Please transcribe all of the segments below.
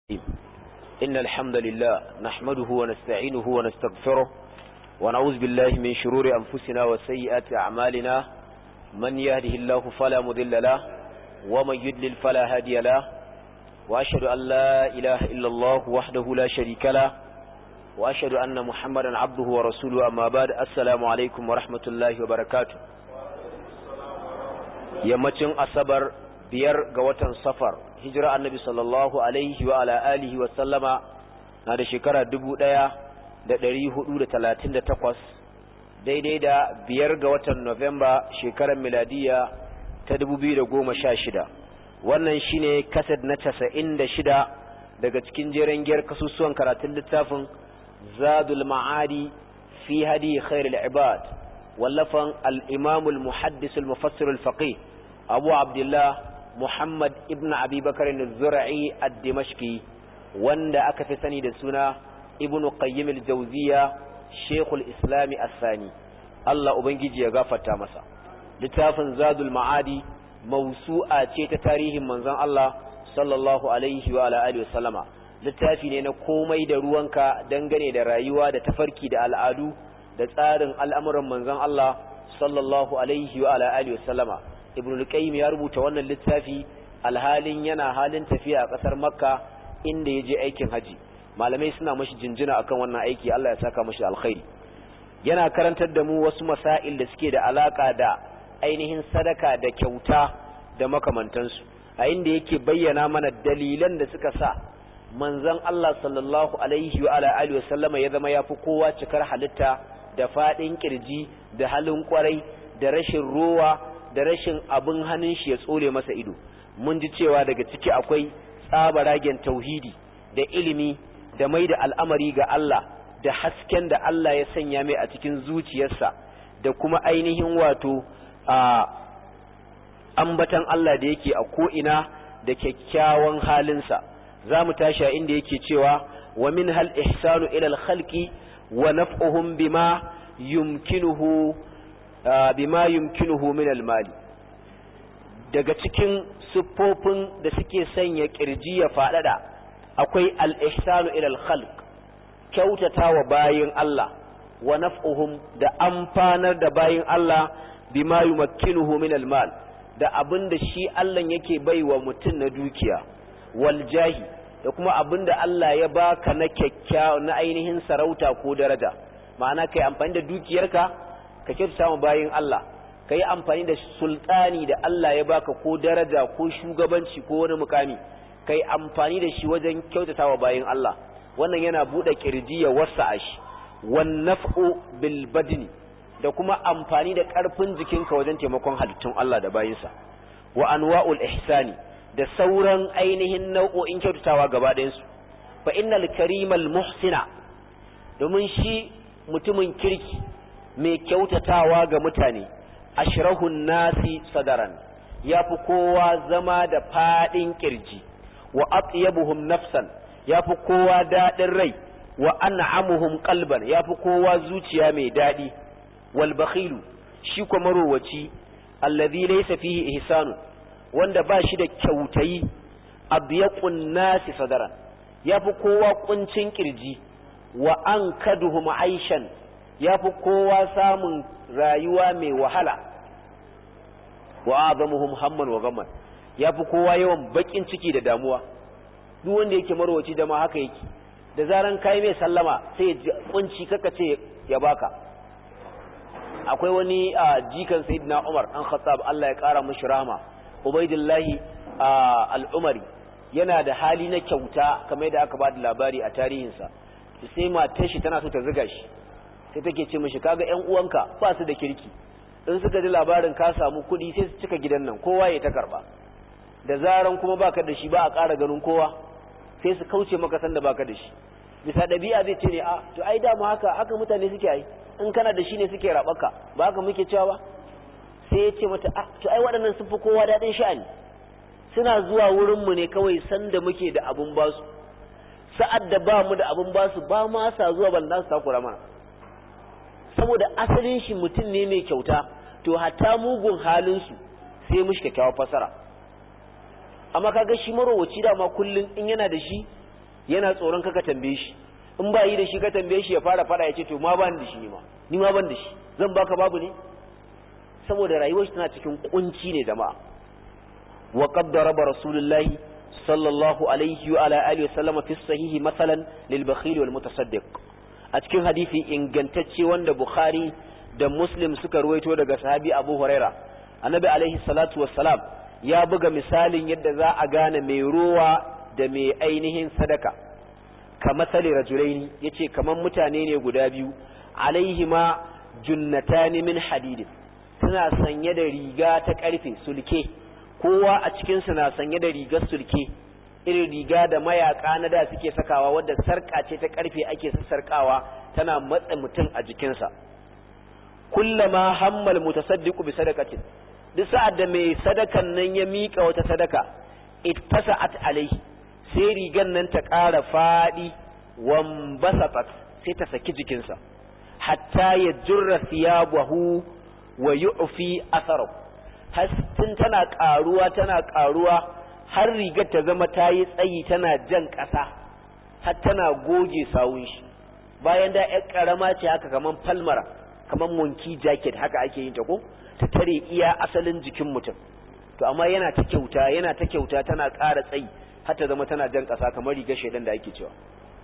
إن الحمد لله نحمده ونستعينه ونستغفره ونعوذ بالله من شرور أنفسنا وسيئات أعمالنا من يهده الله فلا مضل له ومن يضلل فلا هادي له وأشهد أن لا إله إلا الله وحده لا شريك له وأشهد أن محمدا عبده ورسوله أما بعد السلام عليكم ورحمة الله وبركاته يمتن أصبر biyar ga watan safar hijira annabi sallallahu alaihi wa ala alihi wa sallama na da shekara 1438 daidai da biyar ga watan Novemba shekarar miladiya ta 2016 wannan shine kaset na 96 daga cikin jeren giyar kasusuwan karatun littafin Zadul Ma'adi fi hadi khairul ibad wallafan al-imam al-muhaddis al-mufassir al-faqih Abu Abdullah Muhammad ibn Abi Bakar al-Zura'i ad-Dimashqi wanda aka fi sani da suna Ibn Qayyim al-Jawziyya Sheikh al-Islam as-Sani Allah ubangiji ya gafarta masa littafin Zadul Ma'adi mawsu'a ce ta tarihin manzon Allah sallallahu alaihi wa alihi wasallama littafi ne na komai da ruwanka dangane da rayuwa da tafarki da al'adu da tsarin al'amuran manzon Allah sallallahu alaihi wa alihi wasallama Ibn al-Qayyim ya rubuta wannan littafi alhalin yana halin tafiya a kasar Makka inda yaje aikin haji malamai suna mashi jinjina akan wannan aiki Allah ya saka mashi alkhairi yana karantar da mu wasu masail da suke da alaka da ainihin sadaka da kyauta da makamantansu a inda yake bayyana mana dalilan da suka sa manzon Allah sallallahu alaihi wa alihi wa sallama ya zama yafi kowa cikar halitta da fadin kirji da halin kwarai da rashin rowa da rashin abin hannun shi ya tsole masa ido mun ji cewa daga ciki akwai tsabaragen tauhidi da ilimi da mai da al'amari ga Allah da hasken da Allah ya sanya mai a cikin zuciyarsa da kuma ainihin wato ambatan Allah da yake a ko'ina da kyakkyawan halinsa za mu tashi a inda yake cewa wa min hal ihsanu ila al-khalqi wa naf'uhum bima yumkinuhu min al-mali daga cikin siffofin da suke sanya kirji ya fadada akwai al-ihsanu ila al-khalq kyautatawa bayin Allah wa naf'uhum da amfanar da bayin Allah bima yumakkinuhu min al-mal da abinda shi Allah yake baiwa mutum na dukiya wal jahi da kuma abinda Allah ya baka na kyakkyawa na ainihin sarauta ko daraja ma'ana kai amfani da dukiyarka ka kyautata wa bayin Allah ka yi amfani da sultani da Allah ya baka ko daraja ko shugabanci ko wani mukami ka yi amfani da shi wajen kyautata wa bayin Allah wannan yana buɗe kirji ya wasa shi wan naf'u bil badni da kuma amfani da ƙarfin jikinka wajen taimakon halittun Allah da bayinsa wa anwa'ul ihsani da sauran ainihin nau'o'in kyautatawa gaba ɗayan su fa innal karimal muhsina domin shi mutumin kirki mai kyautatawa ga mutane ashrahun nasi sadaran yafi kowa zama da fadin kirji wa atyabuhum nafsan yafi kowa dadin rai wa an'amuhum qalban yafi kowa zuciya mai dadi wal bakhilu shi kuma marowaci alladhi laysa fihi ihsanu wanda ba shi da kyautayi abyaqun nasi sadaran yafi kowa kuncin kirji wa ankaduhum aishan ya fi kowa samun rayuwa mai wahala wa azamuhum hamman wa gamman ya fi kowa yawan bakin ciki da damuwa duk wanda yake marwaci da ma haka yake da zaran kai mai sallama sai ya kunci kaka ce ya baka akwai wani jikan sayyidina Umar dan Khattab Allah ya kara mishi rahama Ubaidullahi al-Umari yana da hali na kyauta kamar yadda aka ba da labari a tarihinsa sai matar shi tana so ta zuga shi sai take ce mishi kaga ƴan uwanka ba su da kirki in suka ji labarin ka samu kuɗi sai su cika gidan nan kowa ya ta karba da zaran kuma baka da shi ba a ƙara ganin kowa sai su kauce maka san da baka da shi bisa ɗabi'a zai ce ne a to ai da mu haka mutane suke yi in kana da shi ne suke rabaka ba haka muke cewa ba sai ya ce mata a to ai waɗannan sun fi kowa daɗin sha'ani suna zuwa wurin mu ne kawai san da muke da abun basu sa'ad da ba mu da abun basu ba ma sa zuwa ban za su takura mana saboda asalin shi mutum ne mai kyauta to hatta mugun halinsu sai mushi kyakkyawar fasara amma kaga shi marowaci da ma kullun in yana da shi yana tsoron ka tambaye shi, in ba yi da shi ka tambaye shi ya fara fada ya ce to ma ban da shi ni ma ban da shi, zan baka babu ne? saboda rayuwar shi tana cikin kunci ne jama'a. wa qad daraba rasulullahi sallallahu alaihi wa ala alihi wa sallama fi sahihi masalan lil bakhil wal mutasaddiq. a cikin hadisi ingantacce wanda Bukhari da Muslim suka ruwaito daga sahabi Abu Huraira, annabi alaihi salatu wassalam ya buga misalin yadda za a gane mai ruwa da mai ainihin sadaka. ka masali rajulaini, yace kaman mutane ne guda biyu, alaihima junnatani min hadid, suna sanye da riga ta karfe sulke, kowa a cikin su na sanye da rigar sulke, irin riga da mayaka na da suke sakawa wadda sarka ce ta karfe ake sassarkawa tana matsa mutum a jikinsa. kullama hammal mutasaddiqu bi sadaqatin, duk sa'ad da mai sadakan nan ya mika wata sadaka, ittasa'at alaihi, sai rigan nan ta ƙara faɗi, wambasatat, sai ta saki jikinsa, hatta ya jurra thiyabahu wa yu'fi atharahu, har tun tana ƙaruwa har rigar ta zama ta yi tsayi tana jan ƙasa, har tana goge sawun shi. bayan da ƴar ƙarama ce haka kaman palmara, kaman monkey jacket haka ake yin ta ko, ta tare iya asalin jikin mutum. to amma yana ta kyauta tana ƙara tsayi har ta zama tana jan ƙasa kamar rigar shedan da ake cewa.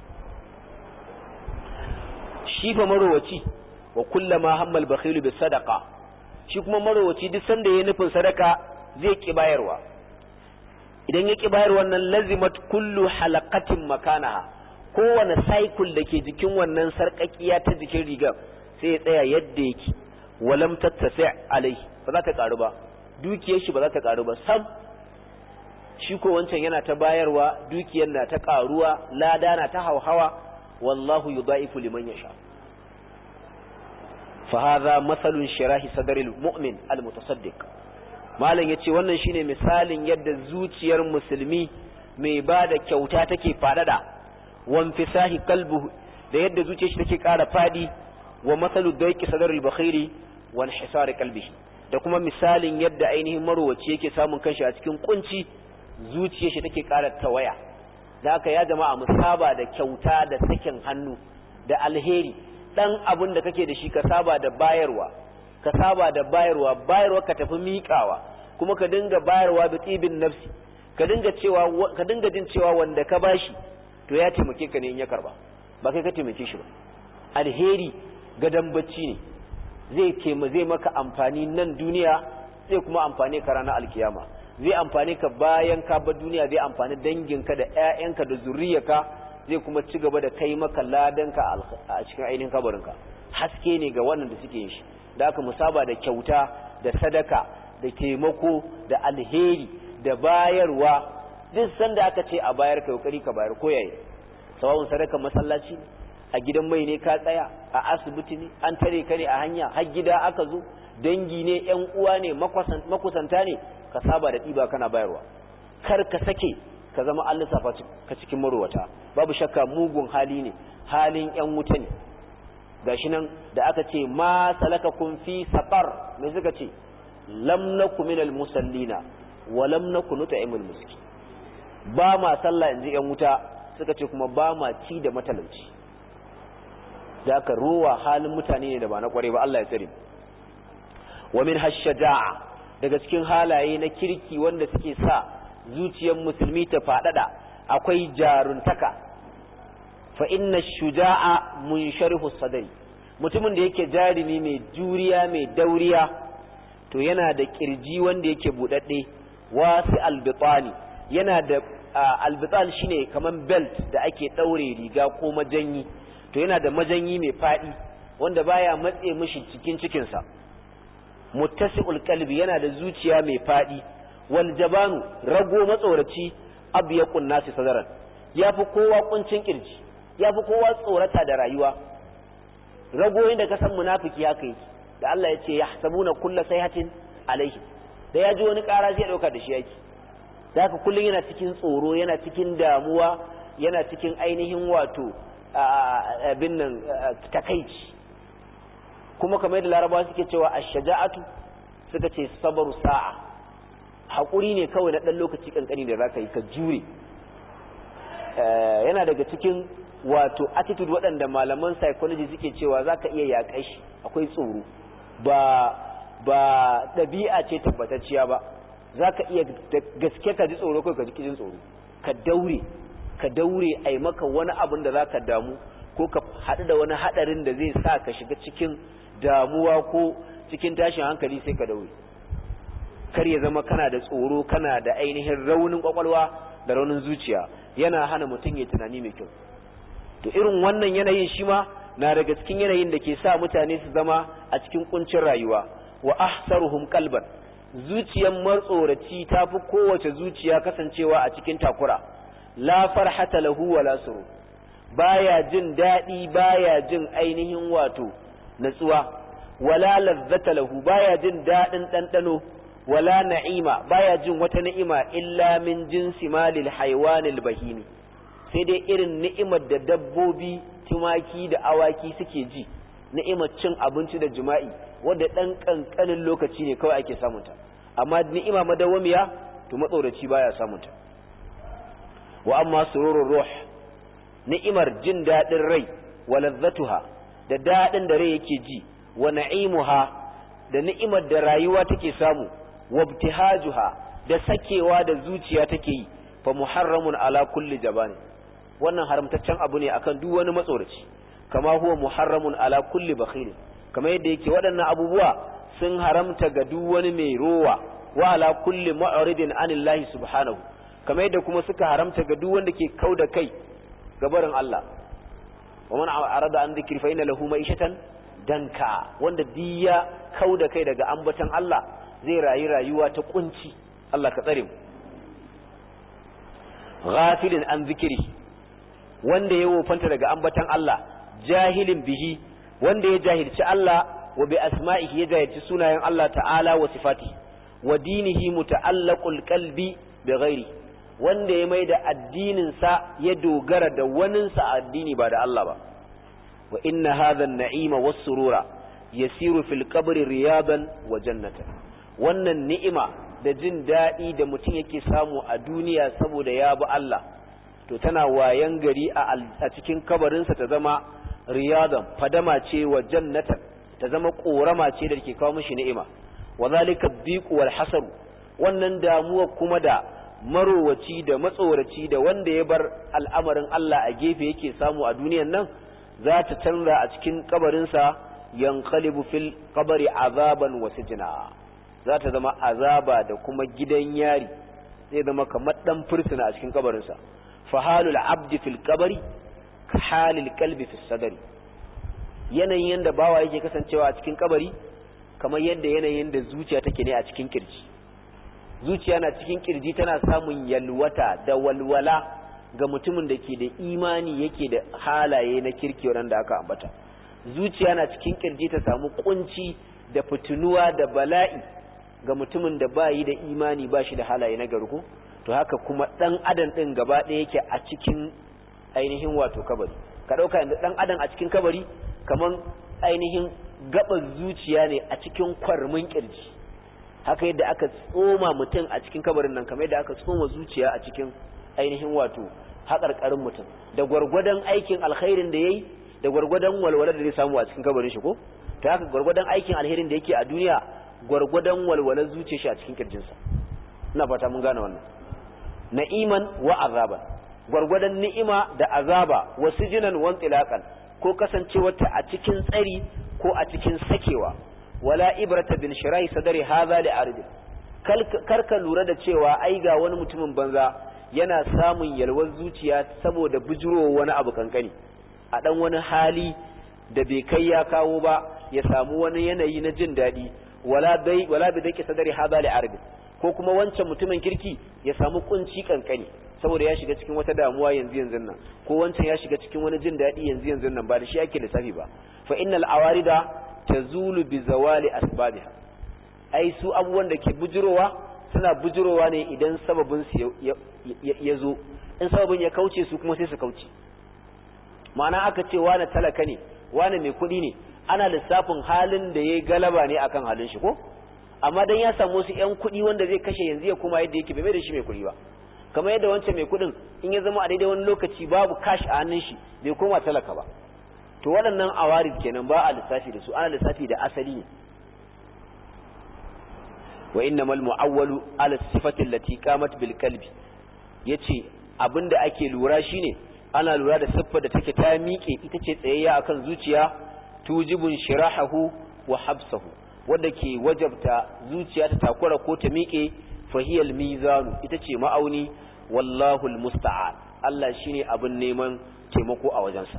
shi fa marowaci, wa kullama hammal bakhilu bis sadaqa, shi kuma marowaci duk sanda yayin nufin sadaka zai ki bayarwa. idan ya ki bayar wannan lazimat kullu halaqatin makanaha, kowane cycle dake jikin wannan sarƙaƙiya ta jikin rigar sai ya tsaya yadda yake, walam tattasi alai, ba za ta karu ba, dukiyar shi ba za ta karu ba sam. shi ko wancan yana ta bayarwa, dukiyar na ta karuwa, lada na ta hauhawa, wallahu yudaifu liman yasha. fa hadha mathalun shirahi sadril mu'min al mutasaddiq. malam yace wannan shine misalin yadda zuciyar musulmi mai bada kyauta take fadada, wan fisahi qalbuhu, da yadda zuciyar shi take ƙara fadi, wa mathalu dayqi sadril bakhiri wal hisar qalbihi, da kuma misalin yadda ainihin marwaci yake samun kanshi a cikin kunci, zuciyar shi take ƙara tawaya. da haka ya jama'a mu saba da kyauta da sakin hannu da alheri. dan abun da kake da shi ka saba da bayarwa, bayarwa ka tafi miƙawa, kuma ka dinga bayarwa bi tibin nafsi, ka dinga jin cewa wanda ka bashi to ya taimake ka ne in ya karba, ba kai ka taimake shi ba. alheri gadan bacci ne, zai maka amfani nan duniya, zai kuma amfane ka ranar alkiyama, zai amfane ka bayan ka bar duniya, zai amfani danginka da ƴaƴanka da zuriyarka, zai kuma ci gaba da kai maka ladanka a cikin ainihin kabarinka. haske ne ga wannan da suke yin shi. da aka musaba da kyauta da sadaka da taimako da alheri da bayarwa, duk sanda aka ce a bayar ka kokari ka bayar ko yayi, sawa'un sadaka masallaci ne, a gidan mai ne ka tsaya, a asibiti ne, an tare ka ne a hanya, har gida aka zo, dangi ne, ƴan uwa ne, makusanta ne, ka saba da ɗiba kana bayarwa. kar ka sake ka zama an lissafa ka cikin marowata. babu shakka mugun hali ne, halin ƴan wuta ne. gashi nan da aka ce ma salakakum fi saqar, me suka ce? lam naku minal musallina wa lam naku nut'imul miskin. ba ma sallah inji ƴan wuta, suka ce kuma ba ma ci da matalauci. da aka ruwa halin mutane ne da ba na kware ba, Allah ya tsare. wa min hashaja'a, daga cikin halaye na kirki wanda suke sa zuciyar musulmi ta fadada, akwai jaruntaka. fa inna shuja'a munsharihu sadri, mutumin da yake jarumi mai juriya mai dauriya, to yana da kirji wanda yake budadde, wasi albitani, yana da albitan shine kaman belt da ake daure riga ko majanyi, to yana da majanyi mai fadi wanda baya matse mishi cikin cikinsa. muttasi'ul qalbi, yana da zuciya mai fadi. wal jabanu, rago matsoraci, abyaqun nasi sadaran, yafi kowa kuncin kirji, yafi kowa tsorata da rayuwa. rago inda ka san munafiki haka yake, da Allah ya ce yahsabuna kulla sayhatin alaihi, da ya ji wani ƙara zai dauka da shi yake. da haka kullun yana cikin tsoro, yana cikin damuwa, yana cikin ainihin wato abin nan takaici. kuma kamar yadda larabawa suke cewa ash-shaja'atu, suka ce sabru sa'a, hakuri ne kawai na dan lokaci kankani da zaka yi ka jure. yana daga cikin wato attitude waɗanda malaman psychology suke cewa zaka iya yaƙai shi akwai tsoro ba ɗabi'a ce tabbatacciya ba zaka iya gaske ka ji tsoro kai ka ji jin tsoro ka daure ai maka wani abin da zaka damu ko ka haɗu da wani haɗarin da zai sa ka shiga cikin damuwa ko cikin tashin hankali sai ka daure kar ya zama kana da tsoro kana da ainihin raunin kwakwalwa da raunin zuciya yana hana mutum ya tunani mai kyau to irin wannan yanayin shi ma na daga cikin yanayin da ke sa mutane su zama a cikin kuncin rayuwa wa ahsaruhum qalban zuciyar matsoraci tafi kowace zuciya kasancewa a cikin takura la farhata lahu wala surur baya jin dadi baya jin ainihin wato natsuwa wala lazzata lahu baya jin dadin dandano wala na'ima baya jin wata ni'ima illa min jinsi malil haywanil bahimi sai dai irin ni'imar da dabbobi tumaki da awaki suke ji ni'imar cin abinci da jima'i wanda dan kankanin lokaci ne kawai ake samunta amma ni'ima madawamiya to matsoraci baya samunta wa amma sururur ruh ni'imar jin dadin rai wa lazzatuha da dadin da rai yake ji wa na'imuha da ni'imar da rayuwa take samu wabtihajuha da sakewa da zuciya take yi fa muharramun ala kulli jabani wannan haramtaccen abu ne akan duk wani matsoraci kama huwa muharramun ala kulli bakhil kama yadda yake waɗannan abubuwa sun haramta ga duk wani mai rowa wa ala kulli mu'ridin anillahi subhanahu kama yadda kuma suka haramta ga duk wanda ke kauda kai gabarin Allah wa man arada an dhikri fa inna lahu ma'ishatan danka wanda diya kauda kai daga ambatan Allah zai rayu rayuwa ta kunci Allah ka tsare mu ghafilin an zikiri wanda ya wofanta daga ambatan Allah jahilin bihi wanda ya jahilci Allah wa bi asma'ihi ya jahilci sunayen Allah ta'ala wa sifati wa dinihi muta'allaqul qalbi bi ghairi wanda ya maida addinin sa ya dogara da wanin sa addini ba da Allah ba wa inna hadha an-na'ima was-surura yasiru fil qabri riyadan wa jannatan wannan ni'ima da jin daɗi da mutum yake samu a duniya saboda ya bi Allah to tana wayan gari a cikin kabarinsa ta zama riyadan fadama ce wa jannatan ta zama korama ce da ke kawo mishi ni'ima wa zalika biqu wal hasaru wannan damuwa kuma da marowaci da matsoraci da wanda ya bar al'amarin Allah a gefe yake samu a duniyan nan za ta canza a cikin kabarinsa yanqalibu fil qabri azaban wa sijna za ta zama azaba da kuma gidan yari zai zama kamar dan fursuna a cikin kabarinsa fa halul abdi fil qabri ka halil qalbi fis sadri yanayin yanda bawa yake kasancewa a cikin kabari kamar yadda yanayin da zuciya take ne a cikin kirji zuciya na cikin kirji tana samun yalwata da walwala ga mutumin da ke da imani yake da halaye na kirki wanda aka ambata zuciya na cikin kirji ta samu kunci da fitunuwa da bala'i ga mutumin da bayi da imani ba shi da halaye na garku to haka kuma dan adam din gaba ɗaya yake a cikin ainihin wato kabari ka dauka inda dan adam a cikin kabari kaman ainihin gaban zuciya ne a cikin kwarmin kirji haka yadda aka tsoma mutum a cikin kabarin nan kamar yadda aka tsoma zuciya a cikin ainihin wato haƙarƙarin mutum da gwargwadon aikin alkhairin da yayi da gwargwadon walwalar da zai samu a cikin kabarin shi ko to haka gwargwadon aikin alherin da yake a duniya gwargwadon walwalar zuciyar shi a cikin kirjinsa ina fata mun gane wannan na'iman wa azaban gwargwadon ni'ima da azaba wa sijnan wa intilaqan ko kasancewarta a cikin tsari ko a cikin sakewa wala ibrata bil shirahi sadari hadha li arid karka lura da cewa ai ga wani mutumin banza yana samun yalwar zuciya saboda bujuro wani abu kankani a dan wani hali da bai kai ya kawo ba ya samu wani yanayi na jin dadi wala bi dake sadari hadha li arid ko kuma wancan mutumin kirki ya samu kunci kankani saboda ya shiga cikin wata damuwa yanzu nan ko wancan ya shiga cikin wani jin dadi yanzu nan ba da shi yake lissafi ba fa innal awarida tazulu bi zawali asbabiha ai su abubuwan da ke bujurowa suna bujurowa ne idan sababin su ya zo in sababin ya kauce su kuma sai su kauce ma'ana aka ce wani talaka ne wani mai kuɗi ne ana lissafin halin da yayi galaba ne akan halin shi ko amma dan ya samu su ƴan kuɗi wanda zai kashe yanzu ya kuma yadda yake bai mai da shi mai kuɗi ba kamar yadda wancan mai kudin in ya zama a daidai wani lokaci babu cash a hannun shi bai koma talaka ba. To waɗannan awarid kenan ba a lissafi da su, ana lissafi da asali ne. wa innamal mu'awwalu ala sifati allati qamat bil qalbi, yace abinda ake lura shine ana lura da siffar da take ta miƙe ita ce tsayayya akan zuciya, tujibun shirahahu wa habsahu, wanda ke wajabta zuciya ta takura ko ta miƙe, fahiyal mizanu ita ce ma'auni, wallahu almusta'an, Allah shine abin neman taimako a wajensa.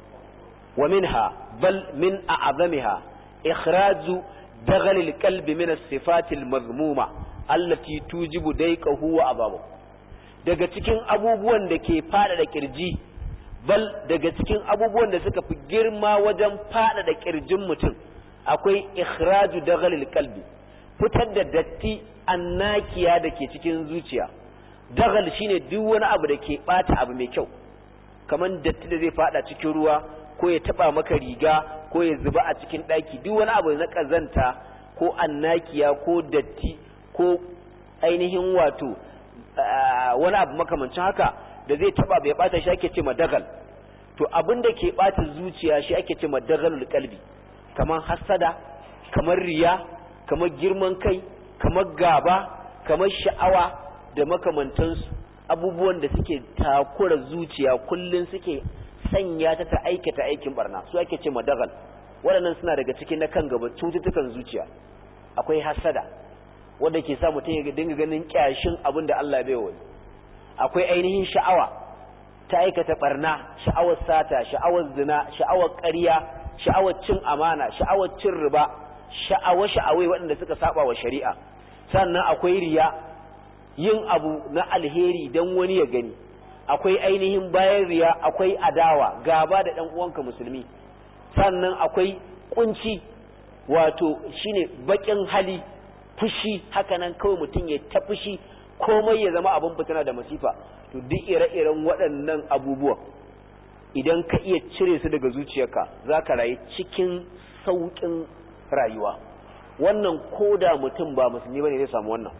wa minha bal min a'zamiha ikhraju daghal alqalbi min as-sifat al-madhmuma allati tujibu dayqahu wa ababu. Daga cikin abubuwan da ke fada da kirji, bal daga cikin abubuwan da suka fi girma wajen fada da kirjin mutum, akwai ikhraju daghalil qalbi, fitar da datti annakiya da ke cikin zuciya. Daghal shine duk wani abu da ke bata abu mai kyau, kaman datti da zai fada cikin ruwa ko ya taba maka riga ko ya zuba a cikin daki, duk wani abu na kazanta ko annakiya ko datti ko ainihin wato wani abu makamancin haka da zai taba bai bata shi ake ce madagal. To abin da ke bata zuciya shi ake ce madagalul qalbi, kamar hasada, kamar riya, kamar girman kai, kamar gaba, kamar sha'awa da makamantansu, abubuwan da suke takura zuciya kullun suke sanya ta aikata aikin barna, su ake ce madagal. Waɗannan suna daga cikin na kan gaba cututtukan zuciya. Akwai hasada wanda ke sa mutum ya dinga ganin kyashin abin da Allah bai wani. Akwai ainihin sha'awa ta aikata barna, sha'awar sata, sha'awar zina, sha'awar ƙarya, sha'awar cin amana, sha'awar cin riba, sha'awai waɗanda suka saba wa shari'a. Sannan akwai riya, yin abu na alheri don wani ya gani. Akwai ainihin bayan riya akwai adawa, gaba da ɗan uwanka musulmi. Sannan akwai kunci, wato shine baƙin hali, fushi, haka nan kawai mutum ya ta fushi, komai ya zama abin fitina da masifa. To duk ire-iren waɗannan abubuwan idan ka iya cire su daga zuciyarka za ka rayu cikin sauƙin rayuwa. Wannan koda mutum ba musulmi bane zai samu wannan.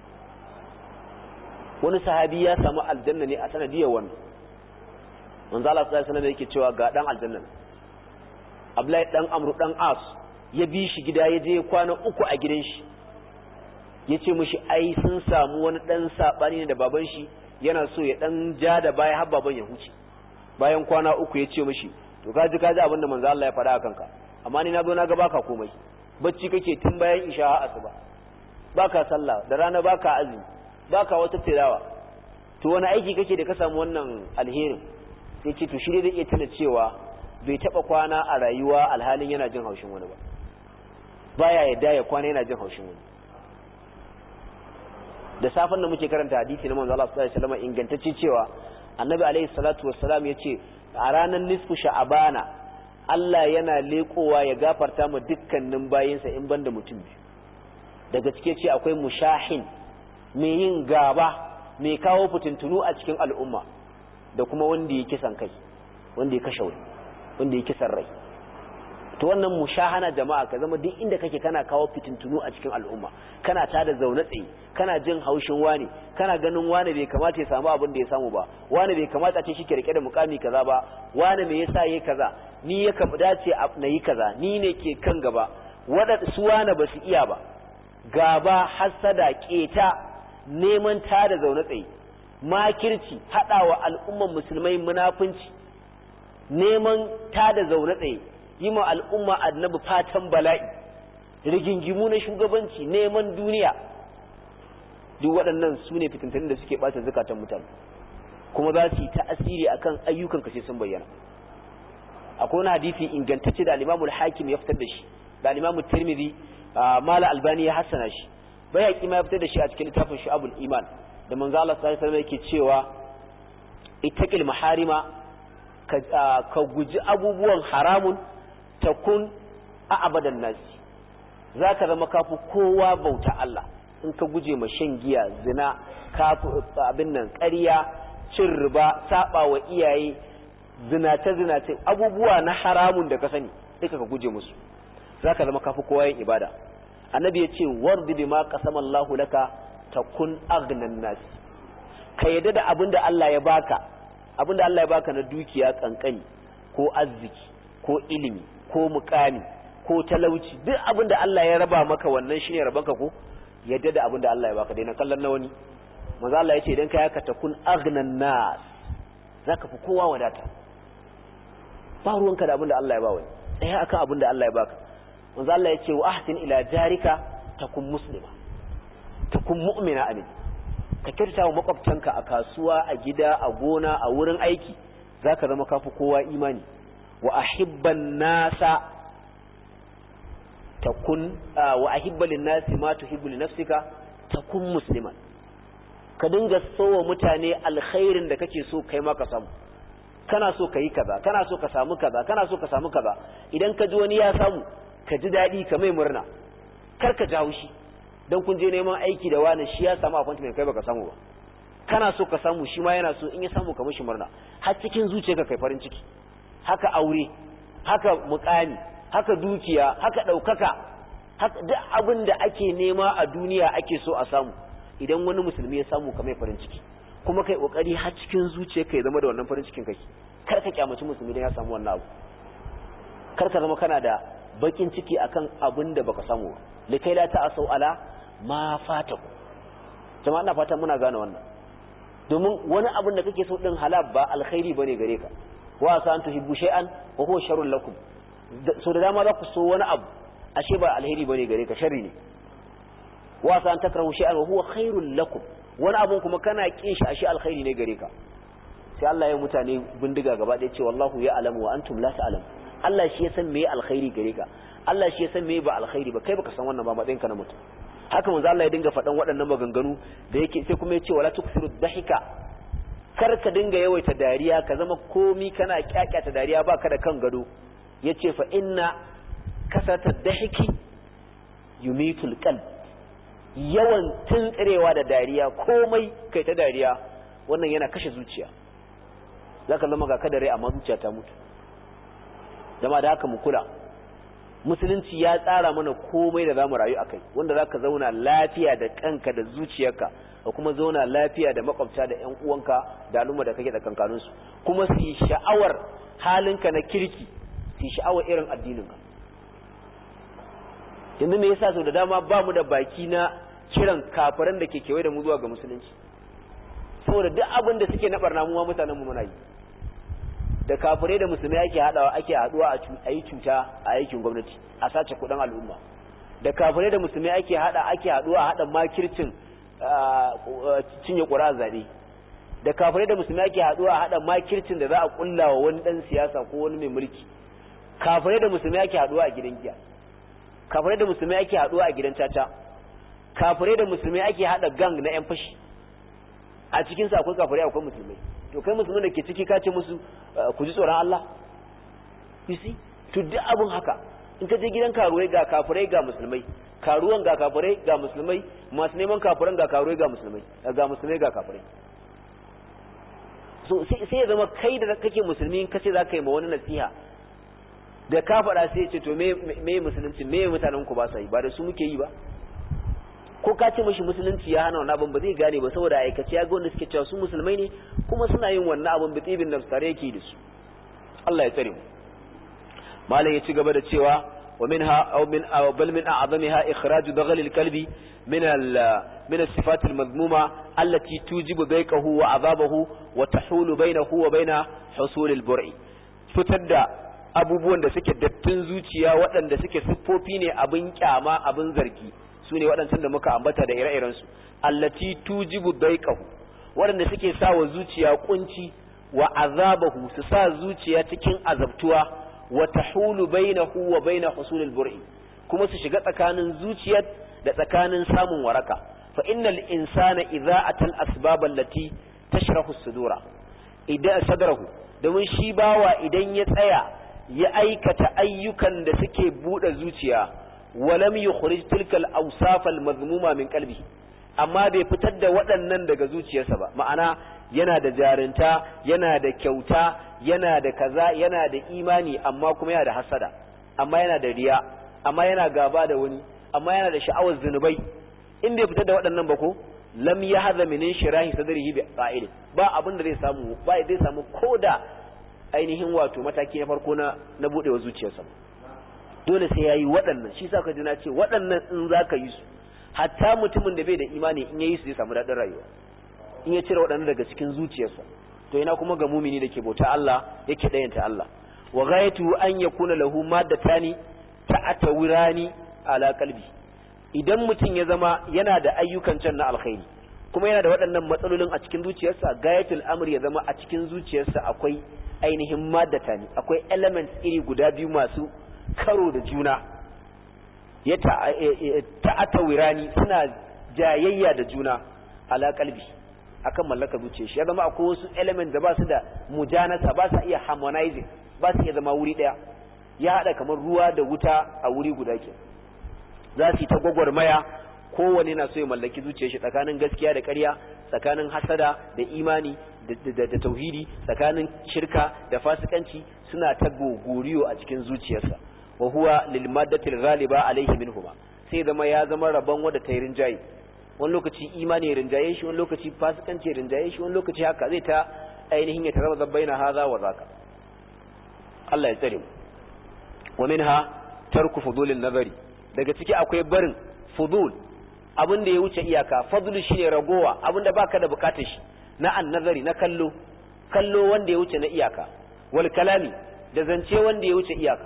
Wani sahabi ya samu aljanna ne a sanadiyar wannan. Manzo Allah sallallahu alaihi wasallam yake cewa ga dan aljanna. Abdullahi dan Amr dan As ya bi shi gida, ya je kwana 3 a gidan shi. Yace mishi ai sun samu wani dan sabani ne da baban shi, yana so ya dan ja da baya har baban ya huce. Bayan kwana 3 yace mishi to kaji abinda manzo Allah ya faɗa akan ka, amma ni na zo na ga baka komai, bacci kake tun bayan isha har asuba, baka sallah da rana, baka azumi, baka wata tilawa, to wani aiki kake da ka samu wannan alherin? Sai ce to shi dai iya tana cewa bai taba kwana a rayuwa alhalin yana jin haushin wani ba, baya yadda ya kwana yana jin haushin wani. Da safan da muke karanta hadisi na manzo Allah sallallahu alaihi wasallam ingantacce cewa annabi alaihi salatu wassalam yace a ranar nisfu sha'abana Allah yana lekowa ya gafarta ma dukkanin bayinsa in banda mutum biyu. Daga cike ce akwai mushahin, mai yin gaba, mai kawo fitintunu a cikin al'umma, da kuma wanda ya kisan kai, wanda ya kashe wani, wanda ya kisan rai. To wannan mushahana jama'a, ka zama duk inda kake kana kawo fitintunu a cikin al'umma, kana tada zaune tsaye, kana jin haushin wani, kana ganin wani bai kamata ya samu abin da ya samu ba, wani bai kamata ce shi ke rike da mukami kaza ba, wani me yasa yayi kaza, ni ya dace na yi kaza, ni ne ke kan gaba, wadanda su wani ba su iya ba. Gaba, hasada, keta, neman tada zaune tsaye, makirci, hadawa al'umman musulmai munafunci, neman tada zaune tsaye, yi ma al'umma annabi fatan bala'i, rigingimu na shugabanci, neman duniya, duk waɗannan su ne fitintunin da suke ɓata zukatan mutane, kuma za su yi ta'asiri akan ayyukan kashe sun bayyana. Akwai wani hadisi ingantacce da al-Imam al-Hakim ya fitar da shi, da al-Imam at-Tirmidhi, Mala Albani ya hassana shi, Baihaqi ma ya fitar da shi a cikin littafin Shu'abul Iman, da manzo Allah sallallahu alaihi wasallam yake cewa ittaqil maharima, ka guji abubuwan haramun, takun a abadan nasi, za ka zama kafi kowa bauta Allah in ka guje ma shan giya, zina, abin nan, ƙarya, cin riba, saba wa iyaye, zinace abubuwa na haramun da ka sani duka ka guje musu, za ka zama kafi kowa yin ibada. Annabi ya ce wardi bima qasama Allahu laka takun aghnan nasi, ka yadda da abinda Allah ya baka na dukiya kankani ko arziki ko ilimi ko mukami ko talauci, duk abinda Allah ya raba maka wannan shine rabanka ko yadda da abinda Allah ya baka dai na kallon na wani. manzo Allah yace idan kai haka takun aghnan nas, zaka fi kowa wadata. ba ruwanka da abinda Allah ya ba wani, sai akan abinda Allah ya baka. manzo Allah yace wa ahsin ila jarika takun muslima takun mu'mina amin. ka kirta wa makwabtanka a kasuwa, a gida, a gona, a wurin aiki, zaka zama kafi kowa imani. wa ahibban nasa takun wa ahibba lin nasi ma tuhibbu li nafsika takun musliman. ka dinga sowa mutane alkhairin da kake so kai ma ka samu. kana so kai kaza, kana so ka samu kaza, kana so ka samu kaza, idan ka ji wani ya samu ka ji dadi, ka mai murna, kar ka jawo shi dan kun je neman aiki da wani shi ya samu appointment kai baka samu ba. kana so ka samu, shi ma yana so, in ya samu ka mishi murna, har cikin zuciyarka kai farin ciki. haka aure, haka mukami, haka dukiya, haka daukaka, haka duk abin da ake nema a duniya ake so a samu. idan wani musulmi ya samu ka mai farin ciki, kuma kai kokari har cikin zuciyarka ya zama da wannan farin cikin kake. kar ka kyamaci musulmi dan ya samu wannan abu, kar ka zama kana da bakin ciki akan abin da baka samu ba. likai la ta'asau ala ma fataku. jama'a ina fatan muna gane wannan, domin wani abin da kake so din halal ba alkhairi bane gare ka. wa sa an tuhibbu shay'an wa huwa sharrun lakum. so da dama za ku so wani abu ashe ba alheri bane gare ka, sharri ne. wa sa an takrahu shay'an wa huwa khairul lakum. wani abun kuma kana kin shi ashe alkhairi ne gare ka. sai Allah ya mutane bindiga gaba ɗaya ce wallahu ya'lamu wa antum la ta'lamu. Allah shi ya san meye alkhairi gare ka, Allah shi ya san meye ba alkhairi ba, kai baka san wannan ba matsayin ka na mutum. haka manzo Allah ya dinga faɗan waɗannan maganganu da yake, sai kuma ya ce wala tuksiru dhahika, kar ka dinga yawaita dariya, ka zama komi kana kyakyata dariya baka da kan gado. yace fa inna kasata dhahiki yumitul qalb, yawan tuntsirewa da dariya, komai kai ta dariya, wannan yana kashe zuciya. zaka zama ga kada rai amma zuciya ta mutu. jama'a da haka mu kula, musulunci ya tsara mana komai da zamu rayu akai, wanda zaka zauna lafiya da kanka da zuciyarka, da kuma zauna lafiya da makwabta da ƴan uwanka da al'umma da kake da kankanun su, kuma su yi sha'awar halinka na kirki, su yi sha'awar irin addininka. yanzu me yasa sau da dama ba mu da baki na kiran kafiran da ke kewaye da mu zuwa ga musulunci? saboda duk abin da suke na barna mu mutanen mu muna yi. da kafirai da musulmai ake haduwa a yi cuta a aikin gwamnati, a sace kudin al'umma. da kafirai da musulmai ake haduwa a hada makircin cinye ƙura zabe. da kafirai da musulmai ake haduwa a hada makircin da za a kulla wa wani dan siyasa ko wani mai mulki. kafirai da musulmai ake haduwa a gidan giya, kafirai da musulmai ake haduwa a gidan caca, kafirai da musulmai ake hada gang na yan fashi. a cikin sa akwai kafirai akwai musulmai. to kai musulmin da ke ciki ka ce musu ku ji tsoron Allah? you see, to duk abun haka, in ka je gidan karuwai ga kafirai ga musulmai, karuwan ga kafirai ga musulmai, masu neman kafiran ga karuwai ga musulmai, ga musulmai ga kafirai. so sai ya zama kai da kake musulmi, in ka ce za ka yi ma wani nasiha, da ka faɗa sai ya ce to me musulunci, me mutanen ku ba sa yi, ba da su muke yi ba? ko ka ce mashi musulunci ya hana wannan abin ba zai gane ba, saboda aikace ya ga wanda suke cewa su musulmai ne kuma suna yin wannan abin bi tsibin nafs tare yake da su. Allah ya tsare mu. malam ya ci gaba da cewa wa minha aw min aw bal min a'zamiha ikhraj daghal al-qalbi min as-sifat al-madhmuma allati tujibu bayqahu wa 'adabahu wa tahulu bainahu wa baina husul al-bur'i. fitar da abubuwan da suke dattin zuciya waɗanda suke siffofi ne abin kyama abin zargi, su ne waɗancan da muka ambata da ire-irensu. allati tujibu daiqahu, waɗanda suke sa wa zuciya kunci, wa azabahu, su sa zuciya cikin azabtuwa, wa tahulu bainahu wa baina husulil bur'i, kuma su shiga tsakanin zuciyar da tsakanin samun waraka. fa innal insana idza atal asbab allati tashrahu as-sudura idan sadrahu, domin shi bawa idan ya tsaya ya aikata ayyukan da suke bude zuciya, walam yukhrij tilka al-awsaf al-madhmuma min qalbihi, amma bai fitar da waɗannan daga zuciyarsa ba. ma'ana yana da jarinta, yana da kyauta, yana da kaza, yana da imani, amma kuma yana da hasada, amma yana da riya, amma yana gaba da wani, amma yana da sha'awar zinubai. in bai fitar da waɗannan ba ko lam yahza min shirahi sadrihi bi qa'id ba abin da zai samu koda ainihin wato mataki na farko na budewa zuciyarsa dole sai yayi waɗannan shi saka ji na ce waɗannan in zaka yi su hatta mutumin da bai da imani in yayi su zai samu dadin rayuwa in ya cire waɗannan daga cikin zuciyarsa to ina kuma ga mumini dake bauta Allah yake dayanta Allah wa ghayatu an yakuna lahu maddatani ta'atawirani ala qalbi idan mutum ya zama yana da ayyukan can na alkhairi kuma yana da waɗannan matsalolin a cikin zuciyarsa gayatul amri ya zama a cikin zuciyarsa akwai ainihin maddatani akwai elements iri guda biyu masu karo da juna ya ta'atawirani suna jayayya da juna ala qalbi akan mallaka zuciyar shi ya zama akwai wasu element da ba su da mujanasa ba su iya harmonizing ba su iya zama wuri daya ya hada kamar ruwa da wuta a wuri guda ke za su yi ta gwagwarmaya kowane na so ya mallaki zuciyar shi tsakanin gaskiya da ƙarya tsakanin hasada da imani da tauhidi tsakanin shirka da fasikanci suna ta gogoriyo a cikin zuciyarsa wa huwa lil maddatil ghaliba alayhi minhuma sai zama ya zama rabon wanda ta rinjaye wani lokaci imani ya rinjaye shi wani lokaci fasikanci ya rinjaye shi wani lokaci haka zai ta ainihin ya taraba baina hadha wa zaka Allah ya tsare mu wa minha tarku fudulin nazari daga ciki akwai barin fudul abin da ya wuce iyaka fadlu shine ragowa abin da baka da bukatar shi na annazari na kallo wanda ya wuce na iyaka wal kalami da zance wanda ya wuce iyaka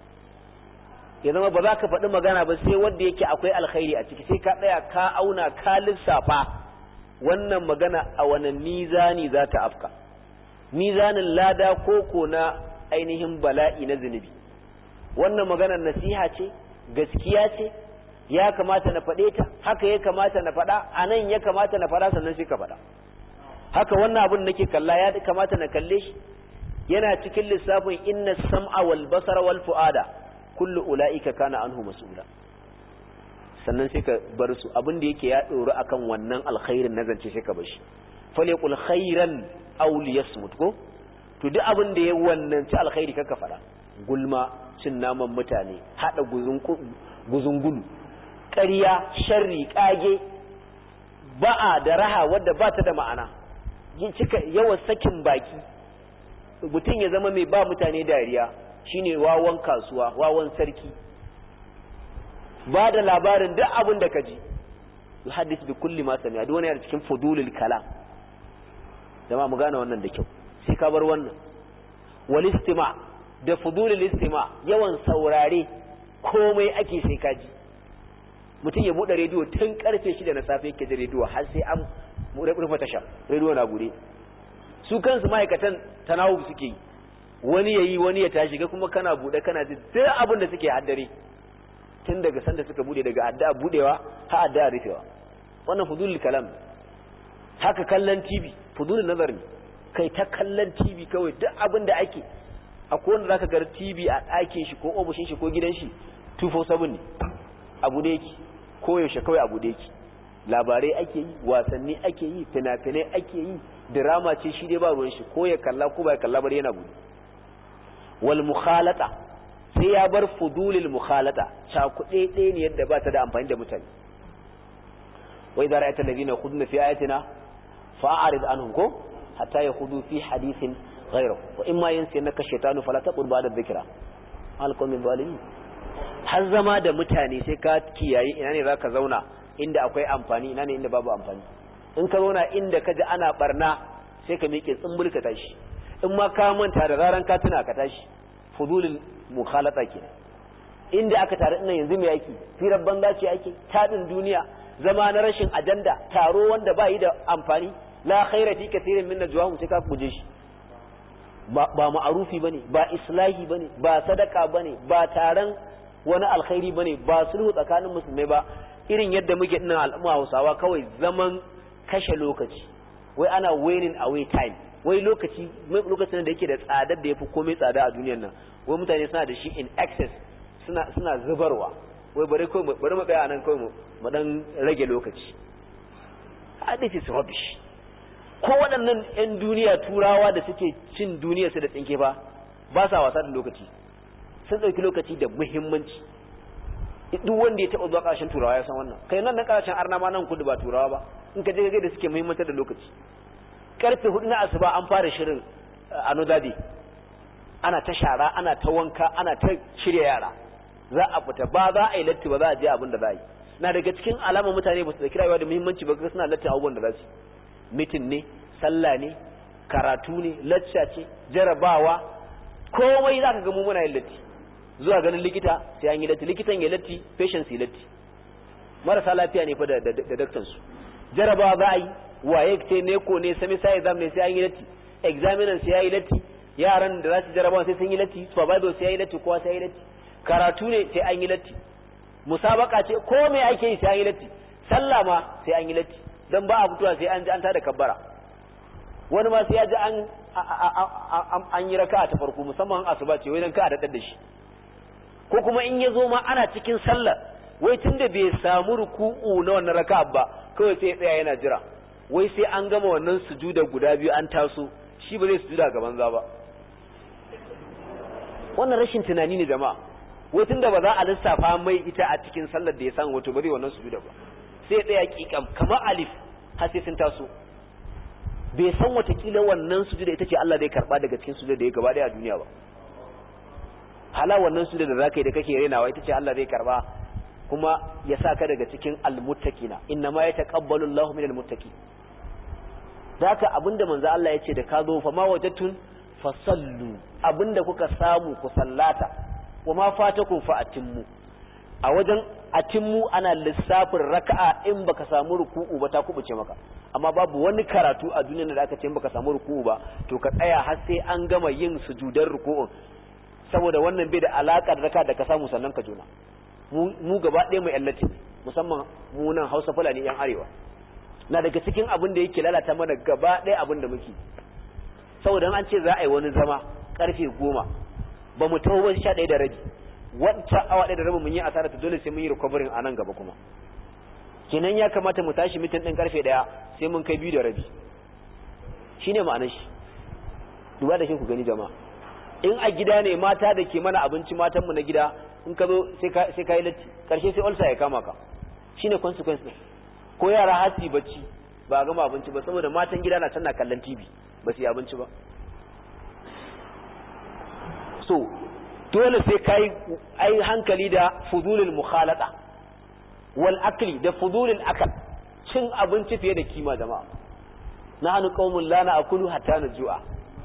ya zama ba za ka faɗi magana ba sai wanda yake akwai alkhairi a ciki sai ka tsaya ka auna ka lissafa wannan magana a wani mizani za ta afka mizanin lada koko na ainihin bala'i na zunubi wannan maganar nasiha ce gaskiya ce ya kamata na faɗe ta haka ya kamata na faɗa a nan ya kamata na faɗa sannan sai ka faɗa haka wannan abin nake kalla ya kamata na kalle shi yana cikin lissafin inna sam'a wal basara wal fu'ada kullu ulaika kana anhu mas'ula sannan sai ka bar su abin da yake ya doro akan wannan alkhairin nazance sai ka bar shi falyaqul khairan aw liyasmut ko to duk abin da ya wannan ci alkhairi kaka faɗa gulma cin naman mutane hada guzungulu ƙarya sharri kage ba'a da raha wadda ba ta da ma'ana yin cika yawan sakin baki mutum ya zama mai ba mutane dariya shine wawan kasuwa wawan sarki ba da labarin duk abin da kaji hadis bi kulli ma sami duk wani yana cikin fudulul kalam jama'a mu gane wannan da kyau sai ka bar wannan wal istima da fudulul istima yawan saurare komai ake sai kaji mutum ya bude rediyo tun karfe 6 na safe yake da rediyo har sai an rufe tasha rediyo na gure su kansu ma'aikatan tanawub suke yi wani yayi wani ya tashi ga kuma kana bude kana ji duk abin da suke haddare tun daga sanda suka bude daga addu'a budewa har addu'a rufewa wannan fudulul kalam haka kallon TV fudulul nazar ne kai ta kallon TV kawai duk abin da ake akwai wanda zaka ga TV a ɗakin shi ko ofishin shi ko gidan shi 247 ne abu da yake ko yaushe kawai abu da yake labarai ake yi wasanni ake yi fina-finai ake yi drama ce shi dai ba ruwan shi ko ya kalla ko ba ya kalla bare yana gudu wal mukhalata sai ya bar fudulil mukhalata cakuɗe ɗaya ne yadda ba ta da amfani da mutane wai za ra'ayta alladhina khudna fi ayatina fa'arid anhum ko hatta yakhudu fi hadithin ghayrahu wa imma yansiyannaka shaytanu fala taqul ba'da dhikra alqawmi zalimin har zama da mutane sai ka kiyaye ina ne zaka zauna inda akwai amfani ina ne inda babu amfani in ka zauna inda ka ji ana barna sai ka miƙe tsumbul ka tashi in ma ka manta da zaran ka tuna ka tashi fudulul mukhalata kenan inda aka tare ina yanzu me yake firar banza ce ake tadin duniya zama na rashin ajanda taro wanda ba yi da amfani la khaira fi kathirin min najwahum sai ka guje shi ba ma'arufi bane ba islahi bane ba sadaka bane ba taron wani alkhairi bane ba sulhu tsakanin musulmai ba irin yadda muke dinnan al'umma Hausawa kawai zaman kashe lokaci wai ana winning away time wai lokacin da yake da tsadar da yafi komai tsada a duniyar nan wai mutane suna da shi in excess suna zubarwa wai bari mu tsaya nan kawai mu dan rage lokaci hadisi su rubbish ko waɗannan 'yan duniya turawa da suke cin duniya su da tsinke ba sa wasa da lokaci sun ɗauki lokaci da muhimmanci duk wanda ya taba zuwa kasashen turawa ya san wannan kai nan na kasashen arna ma nan kudu ba turawa ba in ka je ga da suke muhimmantar da lokaci karfe 4 na asuba an fara shirin another day ana ta shara ana ta wanka ana ta shirya yara za a fita ba za a yi latti ba za a je abin da za a yi na daga cikin alamar mutane ba su da rayuwa da muhimmanci ba suna latti abubuwan da za su mitin ne sallah ne karatu ne lacca ce jarabawa komai za ka ga mu muna yin latti zuwa ganin likita sai an yi latti likitan ya latti patient ya latti marasa lafiya ne fa da daktan su jarabawa za a yi waye ce ne ko ne sami sai exam ne sai an yi latti examiner sai yayi latti yaran da za su jarabawa sai sun yi latti supervisor sai yayi latti kowa sai yayi latti karatu ne sai an yi latti musabaka ce ko me ake yi sai an yi latti sallah ma sai an yi latti dan ba a fitowa sai an ji an tada kabbara wani ma sai ya ji an yi raka'a ta farko musamman asuba ce wai dan ka da shi ko kuma in ya zo ma ana cikin sallah wai tunda bai samu ruku'u na wannan raka'a ba kawai sai ya tsaya yana jira wai sai an gama wannan sujuda guda biyu an taso shi ba zai sujuda gaban za ba wannan rashin tunani ne jama'a wai tunda ba za a lissafa mai ita a cikin sallar da ya samu wato ba zai wannan sujuda ba sai ya tsaya kikam kamar alif har sai sun taso bai san watakila wannan sujuda ita ce Allah zai karba daga cikin sujuda da ya gaba daya a duniya ba hala wannan sujuda da zaka yi da kake renawa ita ce Allah zai karba kuma ya saka daga cikin almuttaqina innama yataqabbalu Allahu minal muttaqin zaka abinda manzo Allah ya ce da ka zo fa ma wajatun fasallu abinda kuka samu ku sallata wa ma fatakum fa atimmu a wajen atimmu ana lissafin raka'a in baka samu ruku'u ba ta kubuce maka amma babu wani karatu a duniyar da aka ce in baka samu ruku'u ba to ka tsaya har sai an gama yin sujudar ruku'un saboda wannan bai da alaka da raka'a da ka samu sannan ka jona mu gaba ɗaya mai yallaci musamman mu nan Hausa Fulani yan arewa na daga cikin abin da yake lalata mana gaba ɗaya abin da muke saboda an ce za a yi wani zama karfe 10 ba mu tawo 11 da rabi wata awa ɗaya da rabi mun yi asara ta dole sai mun yi recovering a nan gaba kuma kenan ya kamata mu tashi mitin ɗin karfe 1 sai mun kai 2 da rabi shine ma'anar shi duba da shi ku gani jama'a in a gida ne mata da ke mana abinci matan mu na gida in ka zo sai ka yi latti karshe sai ulcer ya kama ka shine consequence ne ko yara hasi bacci ba a gama abinci ba saboda matan gida na can na kallon TV ba su yi abinci ba so dole sai kai ai hankali da fudulul mukhalata wal akli da fudulul akal cin abinci fiye da kima jama'a nahnu qaumun la na'kulu hatta najua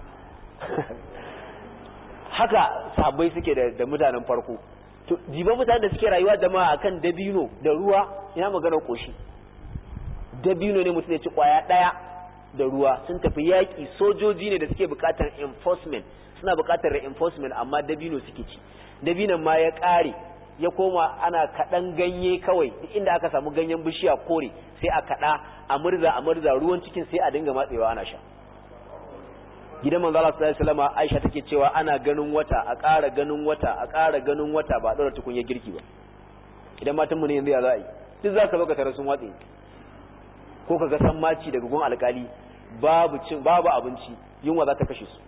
haka sahabbai suke da mutanen farko to jiba mutanen da suke rayuwa jama'a akan dabino da ruwa ina magana koshi dabino ne mutum ya ci kwaya daya da ruwa sun tafi yaki sojoji ne da suke bukatar enforcement suna bukatar reinforcement amma dabino suke ci dabinon ma ya kare ya koma ana kadan ganye kawai inda aka samu ganyen bishiya kore sai a kada a murza ruwan cikin sai a dinga matsewa ana sha gidan manzo Allah sallallahu alaihi wasallam Aisha take cewa ana ganin wata a ƙara ganin wata ba dora tukunya girki ba idan matan mu ne yanzu ya za a yi duk zaka baka tare sun watsi ko kaga san maci daga gun alƙali babu abinci yunwa za ta kashe su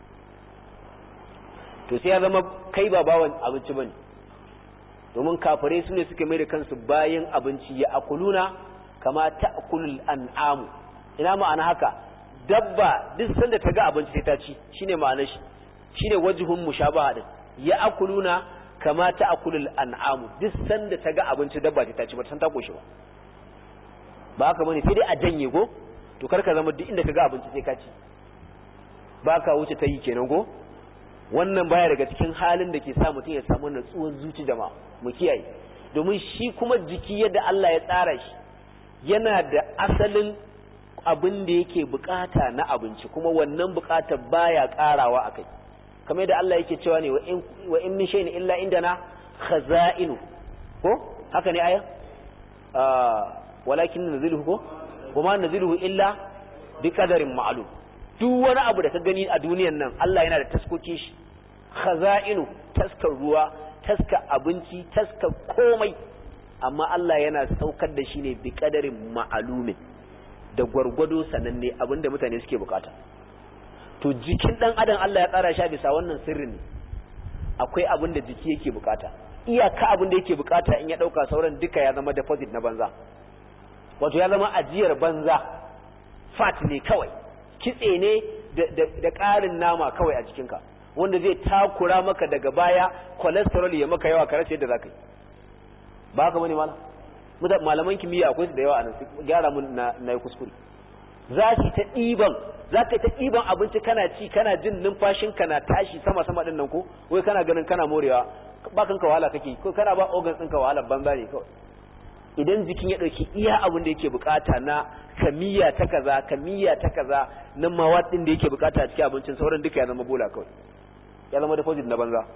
to sai ya zama kai ba bawan abinci bane domin kafirai su ne suke mai da kansu bayan abinci ya akuluna kama ta'kulul an'am ina ma'ana haka dabba duk sanda ta ga abinci sai ta ci shine ma'anar shi shine wajhun mushabaha din ya akuluna kama ta'kulul an'am duk sanda ta ga abinci dabba ta ci ba san ta koshi ba haka bane sai dai a janye go to karka zama duk inda ka ga abinci sai ka ci ba ka wuce ta yi kenan go wannan baya daga cikin halin da ke sa mutum ya samu natsuwar zuci jama'a mu kiyaye domin shi kuma jiki yadda Allah ya tsara shi yana da asalin abin da yake bukata na abinci kuma wannan bukatar baya karawa akai kamar yadda Allah yake cewa ne wa in min shay'in illa indana khaza'inu ko haka ne aya walakin naziluhu ko kuma naziluhu illa biqadarin ma'lum duk wani abu da ka gani a duniyan nan Allah yana da taskokin shi khaza'inu taskar ruwa taskar abinci taskar komai amma Allah yana saukar da shi ne biqadarin ma'lumin da gwargwado sananne abinda mutane suke bukata to jikin dan adam Allah ya tsara shi bisa wannan sirrin ne akwai abinda jiki yake bukata iyaka abin da yake bukata in ya dauka sauran duka ya zama deposit na banza, wato ya zama ajiyar banza, fat ne kawai, kitse ne da ƙarin nama kawai a jikinka wanda zai takura maka daga baya, cholesterol ya maka yawa ka rasa yadda zaka yi. ba haka bane malaman kimiyya akwai su da yawa anan su gyara mun na yi kuskure. za ka ta ɗiban abinci kana ci, kana jin numfashinka na tashi sama din nan ko wai kana ganin kana morewa, ba kanka wahala kake ko kana ba organs ɗinka wahala banza ne kawai. idan jikin ya ɗauki iya abin da yake bukata na kamiyya ta kaza na mawad ɗin da yake bukata a cikin abincin, sauran duka ya zama bola kawai, ya zama deposit na banza.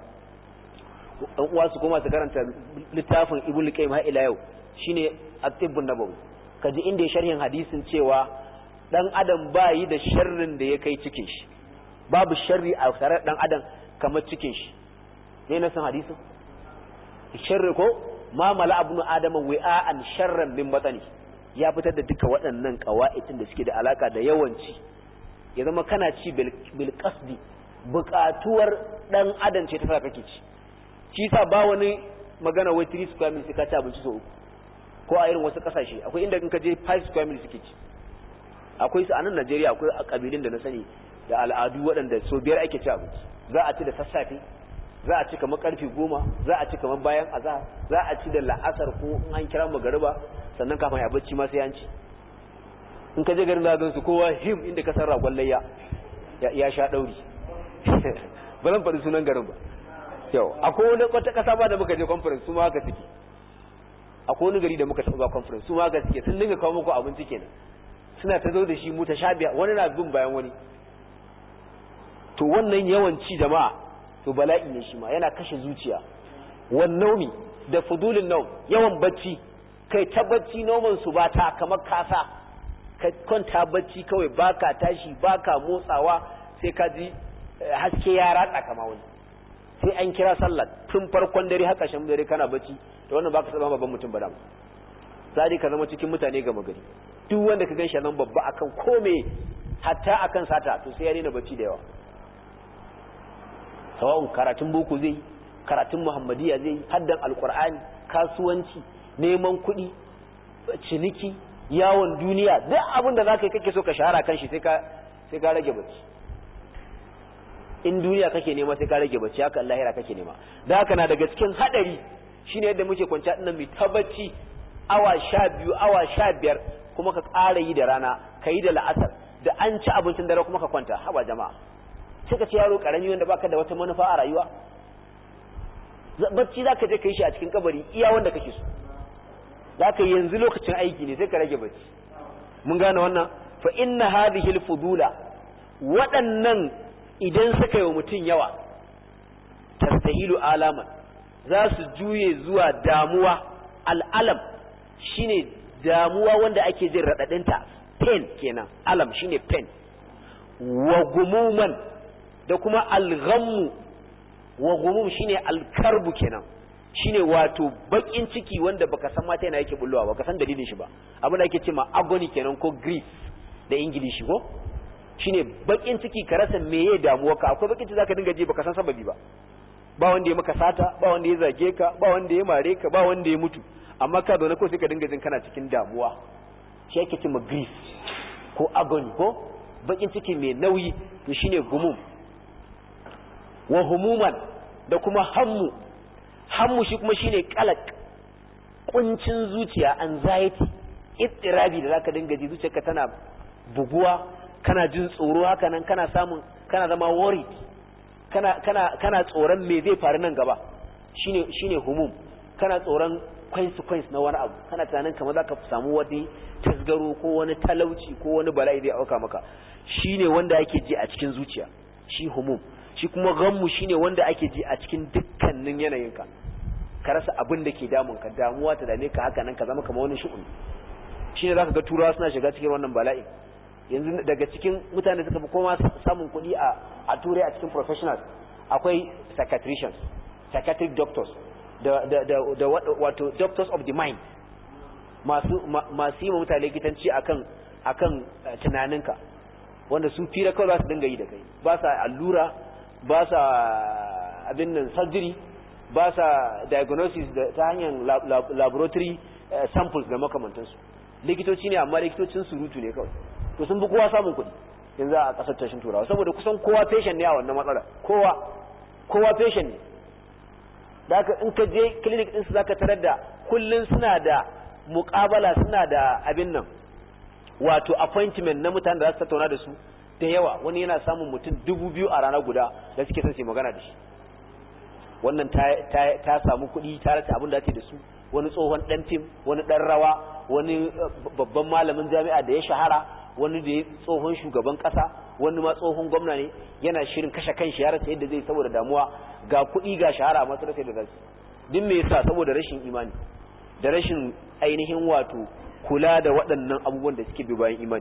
ɗan uwa su koma su karanta littafin Ibn Qayyim har ila yau, shine at-tibbun nabawi, kaji inda ya sharhin hadisin cewa dan adam ba yi da sharrin da ya kai cikin shi, babu sharri a tare dan adam kamar cikin shi. ne na san hadisin sharri ko ma mala ibnu adama wi'an sharran min batani, ya fitar da duka waɗannan qawaidin da suke da alaka da yawanci. ya zama kana ci bil qasdi, buƙatuwar dan adam ce ta sa kake ci. shi yasa ba wani magana wai 3 square meals ka ci abinci so uku, ko a irin wasu kasashe akwai inda in ka je 5 square meals suke ci. akwai su a nan Najeriya, akwai a kabilun da na sani da al'adu waɗanda so 5 ake ci abinci. za a ci da sassafe, za a ci kamar karfe 10, za a ci kamar bayan azhar, za a ci da la'asar ko in an kira magariba, sannan kafin ya bacci ma sai an ci. in ka je garin da su kowa him inda ka san ragon layya ya sha dauri. ba zan faɗi sunan garin ba. yau akwai wani wata kasa ba da muka je conference su ma haka suke. akwai wani gari da muka taɓa conference su ma haka suke, sun dinga kawo muku abinci kenan, suna ta zo da shi mutashabiha, wani na bin bayan wani. to wannan yawanci jama'a to bala'i ne shi ma, yana kashe zuciya. wan naumi da fudulin naum, yawan bacci, kai ta bacci noman su ba ta kamar kasa, ka kwanta bacci kawai baka tashi baka motsawa, sai ka ji haske ya ratsa kama wani, sai an kira sallah tun farkon dare haka shan dare kana bacci. to wannan baka saba babban mutum ba da mu, sai ka zama cikin mutane gama gari. duk wanda ka ganshi nan babba akan kome, hatta akan sata, to sai ya daina bacci da yawa. sawa'un karatun boko zai, karatun muhammadiya zai, haddan alqur'ani, kasuwanci, neman kuɗi, ciniki, yawon duniya, duk abin da zaka yi kake so ka shahara kan shi sai ka rage bacci. in duniya kake nema sai ka rage bacci, haka lahira kake nema. da haka na daga cikin hadari shine yadda muke kwanciya dinnan mu ta bacci awa 12 awa 15, kuma ka ƙara yi da rana, ka yi da la'asar, da an ci abincin dare kuma ka kwanta. haba jama'a, sai ka ce yaro karami wanda baka da wata manufa a rayuwa. bacci zaka je ka yi shi a cikin kabari iya wanda kake so. zaka yanzu lokacin aiki ne, sai ka rage bacci. mun gane wannan. fa inna hadhihi al-fudula, waɗannan idan suka yi wa mutum yawa, tastahilu alaman, za su juye zuwa damuwa. al'alam shine damuwa wanda ake jin raɗaɗinta, pain kenan, alam shine pain. wa gumuman da kuma al-ghammu, wa gumum shine al-karbu kenan, shine wato bakin ciki wanda baka san mata yana yake bullowa, baka san dalilin shi ba. abin da ake cewa agony kenan ko grief da Ingilishi ko, shine bakin ciki ka rasa meye damuwa ka. akwai bakin ciki zaka dinga ji baka san sababi ba. ba wanda ya maka sata, ba wanda ya zage ka, ba wanda ya mare ka, ba wanda ya mutu, amma ka zaune ko sai ka dinga jin kana cikin damuwa. shi ake cewa grief ko agony ko bakin ciki mai nauyi, to shine gumum. wa humuman da kuma hammu shi kuma shine qalaq, kuncin zuciya, anxiety, ittirabi da zaka dinga ji zuciyarka tana buguwa, kana jin tsoro, haka nan kana zama worried, kana tsoron me zai faru nan gaba. shine humum, kana tsoron consequence na wani abu, kana tunanin kamar zaka samu wani tasgaro ko wani talauci ko wani bala'i zai auka maka. shine wanda ake ji a cikin zuciya, shi humum. shi kuma ghammu shine wanda ake ji a cikin dukkanin yanayinka, ka rasa abin da ke damunka, damuwa ta dame ka, haka nan ka zama kamar wani shu'un. shine zaka ga turawa suna shiga cikin wannan bala'i. yanzu daga cikin mutane suka fi koma samun kuɗi a turai a cikin professionals, akwai psychiatric doctors da wato doctors of the mind, masu yi ma mutane gitanci akan tunaninka, wanda su fira kawai za su dinga yi da kai, ba sa allura, ba sa abin nan surgery, ba sa diagnosis ta hanyar laboratory samples da makamantansu. Likitoci ne amma likitocin surutu ne kawai, to sun bi kowa samun kuɗi yanzu a ƙasar tashin turawa, saboda kusan kowa patient ne a wannan matsala, kowa patient ne. Da haka in ka je clinic ɗinsu za ka tarar da kullum suna da muƙabala, suna da abin nan wato appointment na mutane da za su tattauna da su da yawa. Wani yana samun mutum 2000 a rana guda da suke son su magana da shi. Wannan ta samu kuɗi ta rasa abin da ake da su, wani tsohon ɗan fim, wani ɗan rawa, wani babban malamin jami'a da ya shahara, wani da ya tsohon shugaban ƙasa, wani ma tsohon gwamna ne yana shirin kashe kanshi ya rasa yadda zai saboda damuwa, ga kuɗi ga shahara amma rasa yadda zai. Din me yasa? Saboda rashin imani da rashin ainihin wato kula da waɗannan abubuwan da suke bi bayan imani.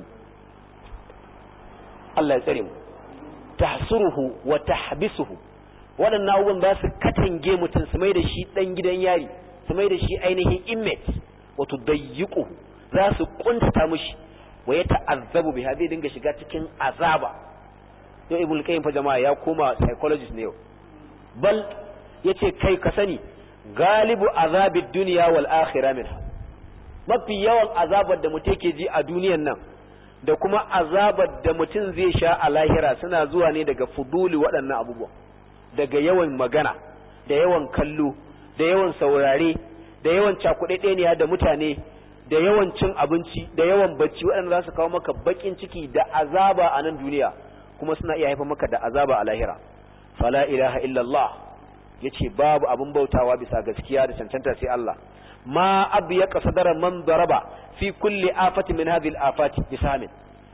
Allah ya tsare mu. Tahsuruhu wa tahbisuhu, waɗannan abubuwan za su katange mutum, su mai da shi ɗan gidan yari, su mai da shi ainihin inmate, wato dayyuquhu, za su kuntata mishi, wa ya ta'azzabu biha, zai dinga shiga cikin azaba. Yau Ibn Qayyim fa jama'a ya koma psychologist ne yau. Bal yace kai ka sani galibu azabid dunya wal akhirah minha, mafi yawan azabar da mutum yake ji a duniyan nan da kuma azabar da mutum zai sha a lahira suna zuwa ne daga fuduli waɗannan abubuwa, daga yawan magana da yawan kallo da yawan saurare da yawan cakuɗaɗɗeniya da mutane da yawan cin abinci da yawan bacci, waɗanda za su kawo maka bakin ciki da azaba a nan duniya kuma suna iya haifar maka da azaba a lahira. Fala ilaha illallah, yace babu abin bautawa bisa gaskiya da cancanta sai Allah. Ma abyaka sadara man daraba fi kulli afati min hadhihi al-afati bisamin,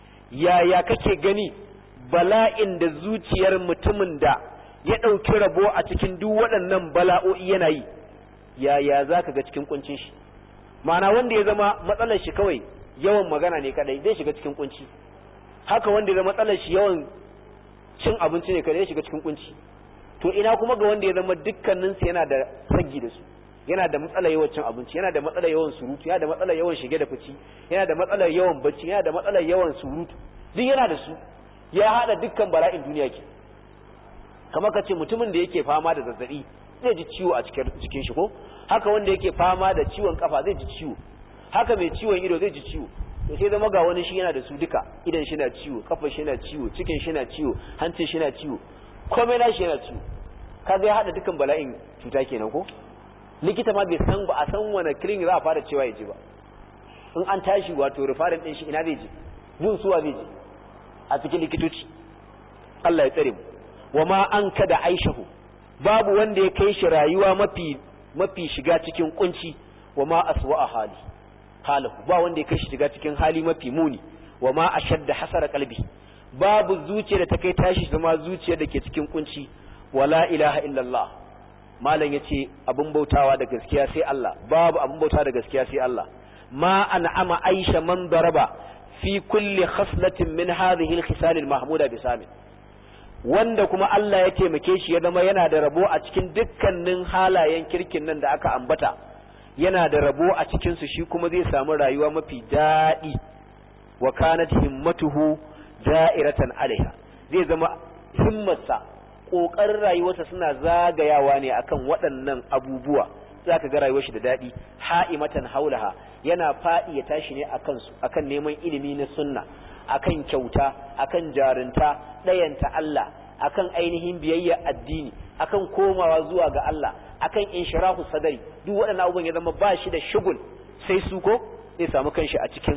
ya kake gani bala'in da zuciyar mutumin da ya dauki rabo a cikin duk waɗannan bala'o'i yana yi, ya zaka ga cikin kuncin shi. Ma'ana wanda ya zama matsalar shi kawai yawan magana ne kadai zai shiga cikin kunci, haka wanda ya zama matsalar shi yawan cin abinci ne kadai zai shiga cikin kunci. To ina kuma ga wanda ya zama dukkaninsu yana da saggi da su, yana da matsalar yawan cin abinci, yana da matsalar yawan surutu, yana da matsalar yawan shige da fici, yana da matsalar yawan bacci, yana da matsalar yawan surutu, duk yana da su, ya hada dukkan bala'in duniya ke. Kamar ka ce mutumin da yake fama da zazzabi zai ji ciwo a cikin jikin shi ko, haka wanda yake fama da ciwon kafa zai ji ciwo, haka mai ciwon ido zai ji ciwo. To sai zama ga wani shi yana da su duka, idan shi na ciwo, kafar shi na ciwo, cikin shi na ciwo, hancin shi na ciwo, komai na shi yana ciwo. Kaga ya hada dukkan bala'in cuta kenan ko. Likita ma bai san ba a san wani clinic za a fara cewa ya je ba. In an tashi wato referral din shi ina zai je, gun suwa zai je a cikin likitoci. Allah ya tsare mu. Wa ma an kada aishahu, babu wanda ya kai shi rayuwa mafi shiga cikin kunci. Wa ma aswa'a halahu, ba wanda ya kai shi shiga cikin hali mafi muni. Wa ma ashadda hasara qalbi, babu zuciya da ta kai tashi zama zuciya da ke cikin kunci. Wala ilaha illallah, malam yace abun bautawa da gaskiya sai Allah, babu abun bautawa da gaskiya sai Allah. Ma an'ama aisha man daraba fi kulli khaslatin min hadhihi al-khisal al-mahmuda bisamin, wanda kuma Allah ya taimake shi ya zama yana da rabo a cikin dukkanin halayen kirkin nan da aka ambata, yana da rabo a cikin su, shi kuma zai samu rayuwa mafi daɗi. Wa kanat himmatuhu da'iratan alaiha, zai zama himmarsa, kokarin rayuwarsa suna zagayawa ne akan waɗannan abubuwa. Zaka ga rayuwar shi da daɗi. Ha'imatan haulaha, yana faɗi ya tashi ne akan su, akan neman ilimi na sunna, akan kyauta, akan jarinta, ɗayanta Allah, akan ainihin biyayya addini, akan komawa zuwa ga Allah, akan inshirahu sadari. Duk waɗannan abubuwan ya zama ba shi da shugul sai su ko zai samu kanshi a cikin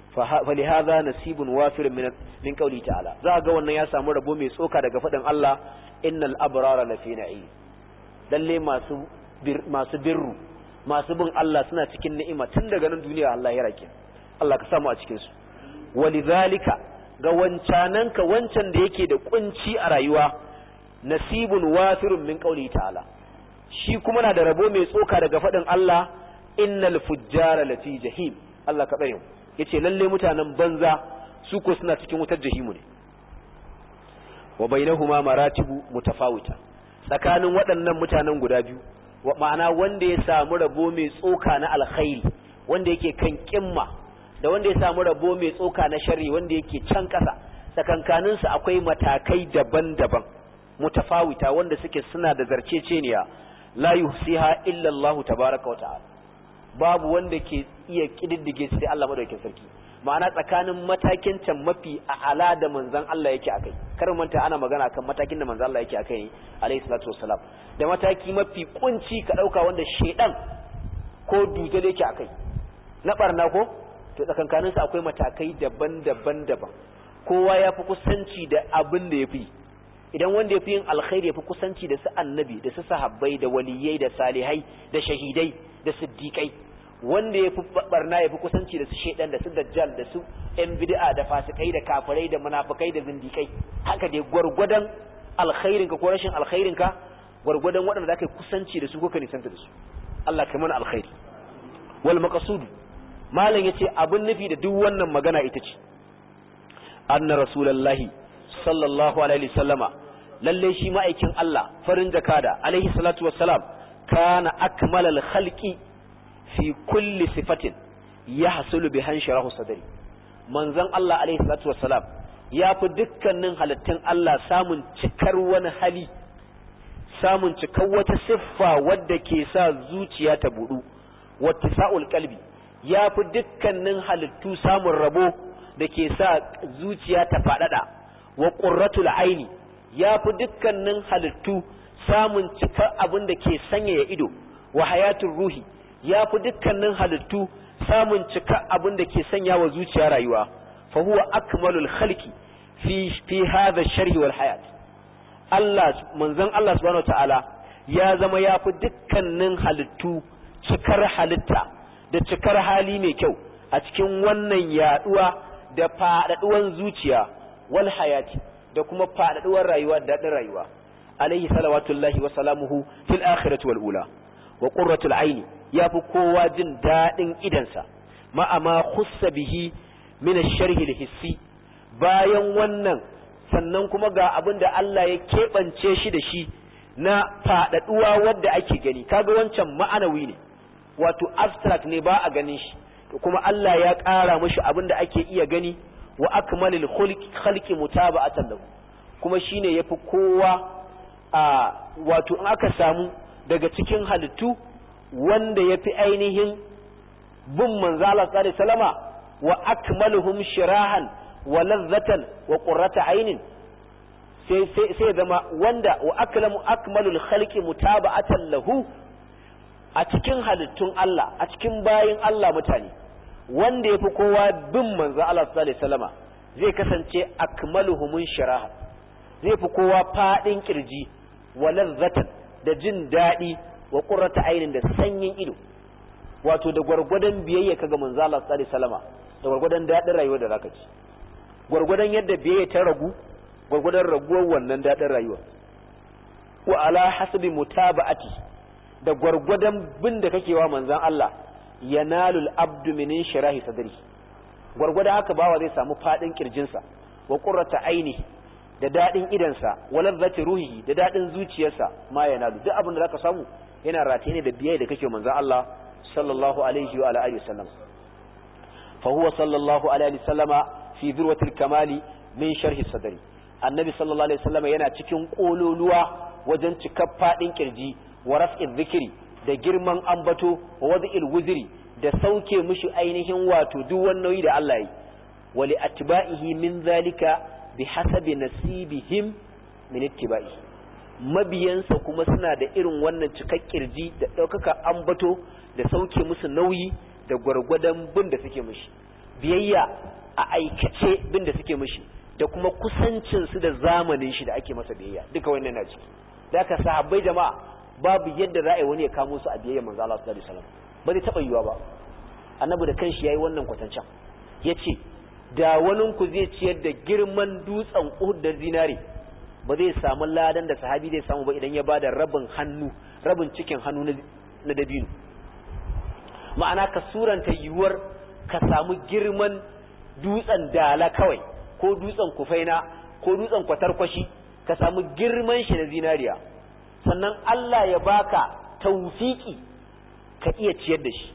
falihaza nasibun wafirin min qawli ta'ala. Za ga wannan ya samu rabo mai tsoka daga faɗin Allah, innal abrara lafi na'im, lalle masu birru, masu bin Allah suna cikin ni'ima tun daga nan duniya Allah ya rake. Allah ka samu a cikin su. Walidhalika, ga wancananka wancan da yake da kunci a rayuwa, nasibun wafirun min qawli ta'ala, shi kuma na da rabo mai tsoka daga faɗin Allah, innal fujjara lafi jahim. Allah ka tsare mu. Yace lalle mutanen banza su ko suna cikin wutar jahimu ne. Wa bainahuma maratibu mutafawita, tsakanin waɗannan mutanen guda biyu, ma'ana wanda ya samu rabo mai tsoka na alkhairi, wanda yake kan kimma, da wanda ya samu rabo mai tsoka na sharri, wanda yake can ƙasa, tsakankanin su akwai matakai daban-daban mutafawita, wanda suke suna da zarceceniya. la yuhsiha illa Allah tabaaraka wa ta'ala babu wanda ke iya kididdige sai Allah madaukakin sarki ma'ana tsakanin matakin can mafi a'ala da manzon Allah yake akai kar manta ana magana kan matakin da manzon Allah yake akai alayhi salatu wassalam da mataki mafi kunci ka dauka wanda shedan ko dujal yake akai na barna ko to tsakankanin su akwai matakai daban-daban kowa yafi kusanci da abin da yafi idan wanda yafi yin alkhairi yafi kusanci da su annabi da su sahabbai da waliyai da salihai da shahidai da siddiqai wanda ya fi barna ya fi kusanci da su shedan da su dajjal da su yan bid'a da fasikai da kafirai da munafikai da zindikai haka dai gwargwadon alkhairinka ko rashin alkhairinka gwargwadon waɗanda zaka yi kusanci da su ko ka nisanta da su Allah kai mana alkhairi wal maqsud malam yace abun nufi da duk wannan magana ita ce anna rasulullahi sallallahu alaihi wasallama lalle shi ma'aikin Allah farin jakada alaihi salatu wassalam kana akmalal khalqi fi kulli sifatin yahsulu bihan sharahu sadri manzon Allah alaihi salatu wassalam ya fi dukkanin halittun Allah samun cikar wani hali samun cikar wata siffa wadda ke sa zuciya ta budu wattisa'ul qalbi ya fi dukkanin halittu samun rabo da ke sa zuciya ta fadada wa qurratul aini ya fi dukkanin halittu samun cikar abin da ke sanyaya ido wa hayatul ruhi ya fi dukkanin halittu samun cika abin da ke sanya wa zuciya rayuwa fa huwa akmalul khalqi fi hadha sharhi wal hayat Allah manzon Allah subhanahu wataala ya zama ya fi dukkanin halittu cikar halitta da cikar hali mai kyau a cikin wannan yaduwa da fadaduwan zuciya wal hayati da kuma fadaduwar rayuwa da dadin rayuwa alaihi salawatullahi wa salamuhu fil akhirati wal ula wa qurratul aini yafi kowa jin dadin idansa ma'ama khussa bihi min ash-sharhi al-hissi bayan wannan sannan kuma ga abinda Allah ya kebance shi da shi na fadaduwa wanda ake gani kaga wancan ma'anawi ne wato abstract ne ba a ganin shi to kuma Allah ya ƙara mishi abinda ake iya gani wa akmalul khalqi mutaba'atan lahu kuma shine yafi kowa wato in aka samu daga cikin halittu wanda yafi ainihin bin manzo Allah sallallahu alaihi wasallama wa akmaluhum shirahan wa ladhatan wa qurrata aynin sai zama wanda wa akmalul khalqi mutaba'atan lahu a cikin halittun Allah a cikin bayin Allah mutane wanda yafi kowa bin manzo Allah sallallahu alaihi wasallama zai kasance akmaluhum shirahan zai fi kowa fadin kirji wa ladhatan da jin dadi wa qurrata aynin da sanyin ido wato da gurgurdan biyayya kaga manzo Allah sallallahu alaihi wasallama da gurgurdan dadin rayuwa da zaka ci gurgurdan yadda biyayya ta ragu gurgurdan raguwar wannan dadin rayuwa wa ala hasbi mutaba'ati da gurgurdan bin da kake wa manzon Allah yanalul abdu min shirahi sadri gurgurdan haka bawa zai samu fadin kirjinsa wa qurrata ainihi da dadin idansa walazzati ruhi da dadin zuciyarsa ma yanalu duk abin da zaka samu yana rataye ne da biyayya da kake manzon Allah sallallahu alaihi wa alihi wasallam fa huwa sallallahu alaihi wasallama fi dhirwatil kamali min sharhi sadri annabi sallallahu alaihi wasallama yana cikin kololuwa wajen cikar fadin kirji wa raf'i dhikri da girman ambato wa wad'il wuzri da sauke mishi ainihin wato duk wannan nauyi da Allah yi wa li atba'ihi min zalika bihasabi nasibihim min ittiba'i mabiyansa kuma suna da irin wannan cikar kirji da daukaka ambato da sauke musu nauyi da gwargwadon bin da suke mishi biyayya a aikace bin da suke mishi da kuma kusancin su da zamanin shi da ake masa biyayya duka wannan na ciki da ka sahabbai jama'a babu yadda za a yi wani ya kamo su a biyayya manzo Allah sallallahu alaihi wasallam ba zai taba yiwa ba annabi da kanshi yayi wannan kwatancan yace da wani ku zai ciyar da girman dutsen Uhud da zinare ba zai samu ladan da sahabi zai samu ba idan ya bada rabin cikin hannu na dabino ma'ana ka suranta yiwuwar ka samu girman dutsen dala kawai ko dutsen kufaina ko dutsen kwatarkwashi ka samu girman shi na zinariya sannan Allah ya baka tawfiki ka iya ciyar da shi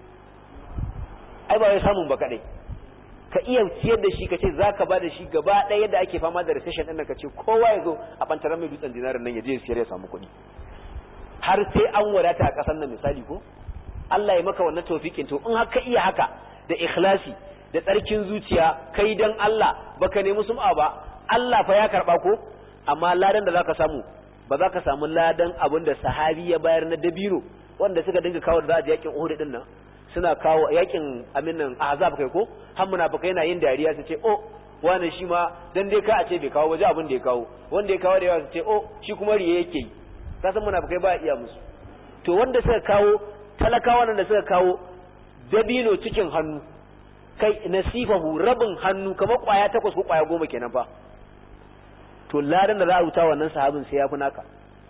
ai ba ya samu ba kadai ka iya ciyar da shi ka ce zaka ba da shi gaba ɗaya yadda ake fama da recession din nan ka ce kowa ya zo a bantaran mai dutsen dinarin nan ya je ya siyar ya samu kuɗi har sai an wadata a ƙasar nan misali ko Allah ya maka wannan tawfiqin to in haka iya haka da ikhlasi da tsarkin zuciya kai dan Allah baka nemi sum'a ba Allah fa ya karba ko amma ladan da zaka samu ba za ka samu ladan abin da sahabi ya bayar na dabino wanda suka dinga kawo da za a ji yakin Uhud din nan suna kawo yakin aminan Ahzab kai ko har munafikai yana yin dariya su ce oh wani shi ma dan dai ka a ce bai kawo waje abin da ya kawo wanda ya kawo da yawa su ce oh shi kuma riye yake yi ka san munafikai ba iya musu to wanda suka kawo talakawa nan da suka kawo dabino cikin hannu kai nasifahu rabin hannu kamar kwaya 8 ko kwaya 10 kenan fa to ladan da za a rubuta wannan sahabin sai ya fi naka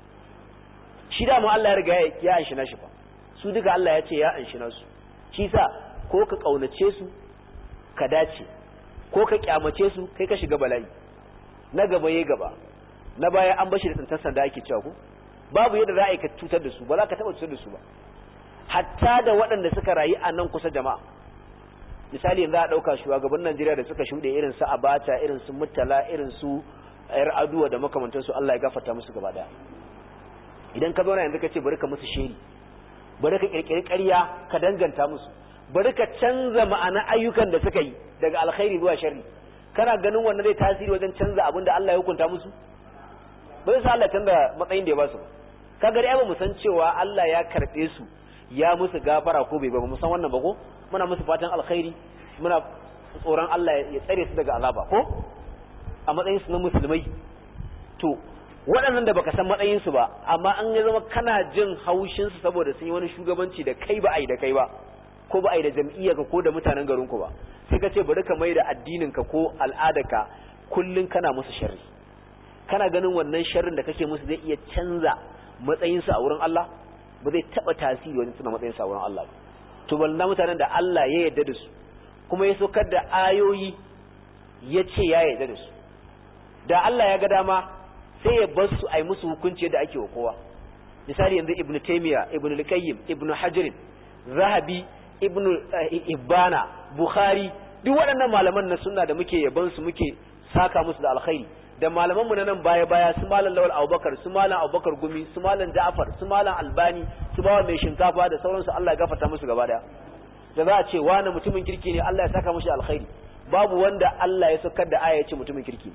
shi da mu Allah ya riga ya anshi nashi fa su duka Allah ya ce ya anshi nasu shi sa ko ka kaunace su ka dace ko ka kyamace su kai ka shiga bala'i na gaba yayi gaba na baya an bashi da tsantar sanda ake cewa ko babu yadda za a yi ka cutar da su ba za ka taba cutar da su ba hatta da waɗanda suka rayu a nan kusa jama'a misali yanzu a ɗauka shugaban Najeriya da suka shuɗe irin su Abacha irin su Murtala irin su ayar aduwa da makamantansu Allah ya gafarta musu gaba daya idan ka zauna yanzu ka ce bari ka musu shiri bari ka kirkiri ƙarya ka danganta musu bari ka canza ma'ana ayyukan da suka yi daga alkhairi zuwa sharri kana ganin wannan zai tasiri wajen canza abin da Allah ya hukunta musu bai sa Allah canza matsayin da ya ba su kaga dai ba mu san cewa Allah ya karbe su ya musu gafara ko bai ba mu san wannan ba ko muna musu fatan alkhairi muna tsoron Allah ya tsare su daga azaba ko a matsayin su na musulmai to waɗannan da baka san matsayin su ba amma an ya zama kana jin haushin su saboda sun yi wani shugabanci da kai ba ai da kai ba ko ba ai da jam'iyyarka ko da mutanen garin ku ba sai ka ce bari ka mai da addinin ka ko al'adarka kullun kana musu sharri kana ganin wannan sharrin da kake musu zai iya canza matsayin su a wurin Allah ba zai taba tasiri wajen tuna matsayin su a wurin Allah ba to balna mutanen da Allah ya yarda da su kuma ya sokar da ayoyi ya ce ya yarda da su da Allah ya ga dama sai ya bar su ai musu hukunci da ake wa kowa misali yanzu Ibn Taymiyyah Ibn Al-Qayyim Ibn Hajar Zahabi Ibn Ibana Bukhari duk waɗannan malaman na sunna da muke yaban su muke saka musu da alkhairi da malaman mu na nan baya su malam Lawal Abubakar su malam Abubakar Gumi su malam Ja'far su malam Albani su bawa mai shinkafa da sauransu Allah ya gafarta musu gaba daya da za a ce wani mutumin kirki ne Allah ya saka mushi alkhairi babu wanda Allah ya saukar da aya ya ce mutumin kirki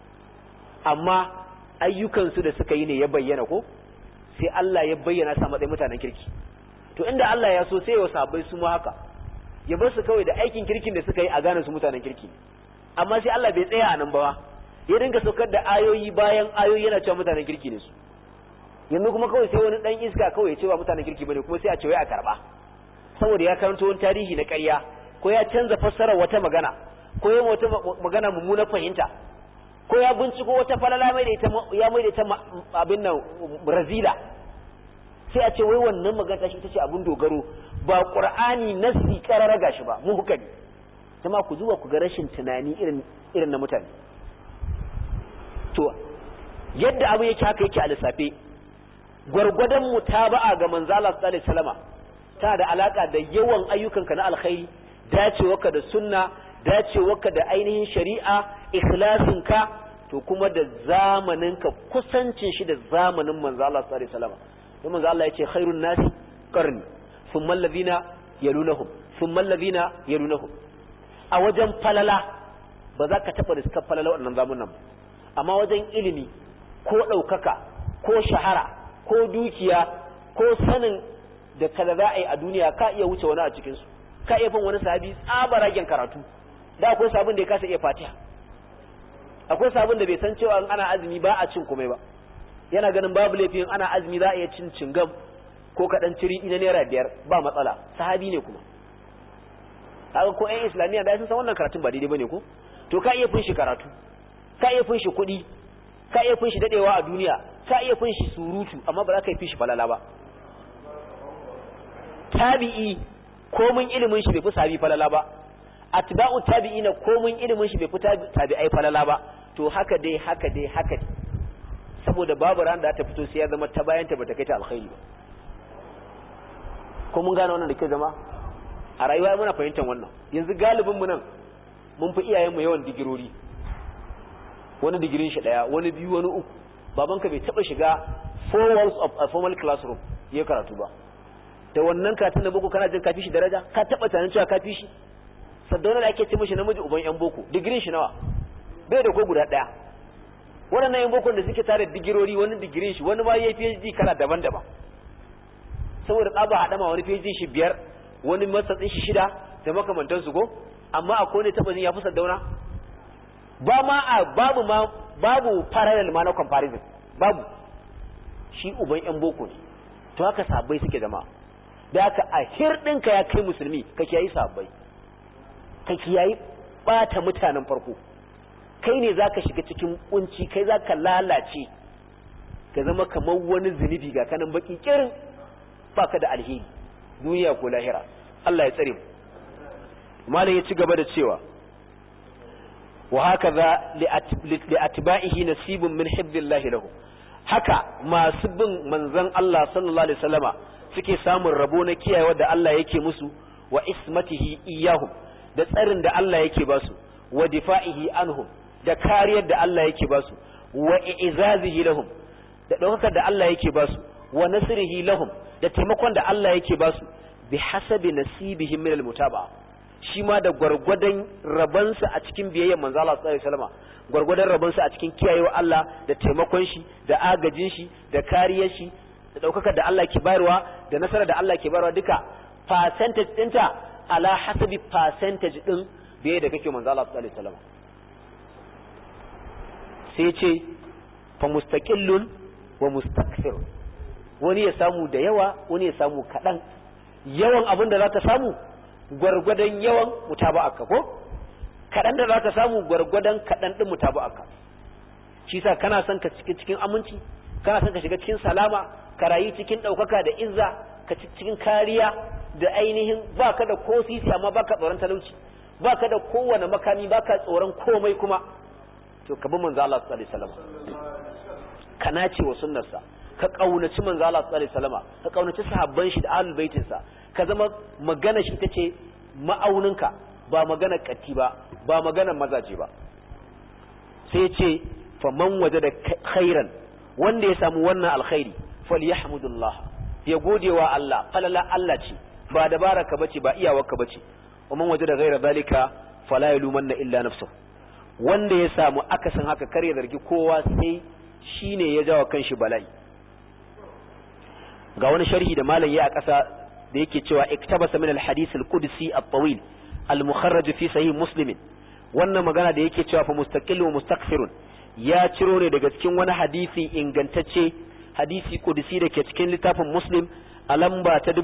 amma ayyukansu da suka yi ne ya bayyana ko sai Allah ya bayyana sa matsayin mutanen kirki to inda Allah ya so sai ya sahabbai su ma haka ya bar su kawai da aikin kirkin da suka yi a gane su mutanen kirki amma sai Allah bai tsaya a nan ba ya dinga saukar da ayoyi bayan ayoyi yana cewa mutanen kirki ne su yanzu kuma kawai sai wani dan iska kawai ya ce wa mutanen kirki bane kuma sai a ce wai a karba saboda ya karanto wani tarihi na ƙarya ko ya canza fassarar wata magana ko ya wata magana mummuna fahimta ko ya binciko wata falala mai da ita ya mai da ita abin nan razila sai a ce wai wannan magana shi tace abin dogaro ba Qur'ani nasi karara gashi ba mu hukami kuma ku zuwa ku ga rashin tunani irin na mutane to yadda abu yake haka yake a lissafe gwargwadon mutaba'a ga manzo Allah sallallahu alaihi wasallama ta da alaka da yawan ayyukanka na alkhairi dacewarka da sunna dacewarka da ainihin shari'a ikhlasinka to kuma da zamaninka kusancin shi da zamanin manzo Allah sallallahu alaihi wasallama to manzo Allah yace khairun nasi qarni thumma alladhina yalunhum thumma alladhina yalunhum a wajen falala ba za ka taba da suka falala wannan zamanin amma wajen ilimi ko daukaka ko shahara ko dukiya ko sanin da kaza za a yi a duniya ka iya wuce wani a cikinsu ka iya fin wani sahabi tsabaragen karatu da akwai sabon da ya kasa iya fatiha akwai sabon da bai san cewa ana azumi ba a cin komai ba yana ganin babu laifin ana azumi za a iya cin cingam ko kaɗan ciri na naira 5 ba matsala sahabi ne kuma haka ko ƴan islamiyya da sun san wannan karatun ba daidai bane ko to ka iya fin shi karatu ka iya fin shi kuɗi ka iya fin shi dadewa a duniya ka iya fin shi surutu amma ba za ka yi fin shi falala ba tabi'i komun ilimin shi bai fi sahabi falala ba atba'u tabi'ina komun ilimin shi bai fi tabi'ai falala ba to haka dai saboda babu ran da ta fito sai ya zama ta bayanta bata kai ta alkhairi ba ko mun gane wannan da ke zama a rayuwa muna fahimtar wannan yanzu galibin mu nan mun fi iyayen mu yawan digirori wani digirin shi daya wani biyu wani uku babanka bai taba shiga four walls of a formal classroom ya karatu ba. Da wannan karatun na boko kana jin kafi shi daraja, ka taba tunanin cewa kafi shi. Saddauna da ake ce mishi namiji uban yan boko, digirin shi nawa bai da ko guda daya. Waɗannan yan boko da suke tare digirori, wani digirin shi wani ma yayi PhD kala daban-daban, saboda tsaba hadama wani PhD shi 5 wani matsatsin shi 6 da makamantan su ko. Amma akwai ne taba jin ya fi Saddauna ba ma babu parallel ma na comparison babu. Shi uban yan boko ne. To haka sahabbai suke zama. Da haka a hirdinka ya kai musulmi ka kiyayi sahabbai, ka kiyayi bata mutanen farko. Kai ne zaka shiga cikin kunci, kai zaka lalace, ka zama kamar wani zunubi ga kanan baki kirin, baka da alheri duniya ko lahira. Allah ya tsare mu. Malam ya ci gaba da cewa wa hakaza li atba'ihi nasibun min hibbillahi lahu. Haka masu bin manzon Allah sallallahu alaihi wasallama suke samun rabo na kiyayewa da Allah yake musu, wa ismatihi iyahum, da tsarin da Allah yake basu, wa difa'ihi anhum, da kariyar da Allah yake basu, wa i'zazihi lahum, da daukar da Allah yake basu, wa nasrihi lahum, da taimakon da Allah yake basu, bi hasabi nasibihim min al-mutaba'a. Shi ma da gwargwadon rabansa a cikin biyayyar manzo Allah sallallahu alaihi wasallama, gwargwadon rabansa a cikin kiyayewa Allah da taimakon shi da agajin shi da kariyar shi da daukakar da Allah ke bayarwa da nasarar da Allah ke bayarwa, duka percentage dinta ala hasabi percentage din biyayya da kake manzo Allah sallallahu alaihi wasallama. Sai ce fa mustaqillun wa mustakthir, wani ya samu da yawa wani ya samu kadan. Yawan abin da zaka samu gwargwadon yawan mutaba'aka, ko kadan da zaka samu gwargwadon kadan din mutaba'aka. Shi sa kana son ka cikin aminci, kana son ka shiga cikin salama, ka rayu cikin daukaka da izza, ka cikin kariya da ainihin baka da ko sisi amma baka tsoron talauci, baka da kowane makami, baka tsoron komai kuma, to ka bi manzo Allah sallallahu alaihi wasallam, kana ce wa sunnarsa, ka kaunaci manzo Allah sallallahu alaihi wasallam, ka kaunaci sahabban shi da ahlul baitin sa, ka zama magana shi tace ma'auninka, ba magana katti ba, ba magana mazaje ba. Sai ya ce fa man wajada khairan, wanda ya samu wannan alkhairi falyahmudullah, ya godewa Allah, falala Allah ce, ba dabaraka bace, ba iyawarka bace. wa man wajada ghayra zalika fala yalumanna illa nafsuhu, wanda ya samu akasin haka kar ya zargi kowa sai shine ya jawo kanshi bala'i. Ga wani sharhi da malam ya a ƙasa da yake cewa iktabasa min al-hadith al-qudsi at-tawil al-mukharraj fi sahih muslim, wannan magana da yake cewa fa mustaqil wa mustakfirun ya ciro ne daga cikin wani hadisi ingantacce, hadisi qudsi da ke cikin littafin muslim a lamba ta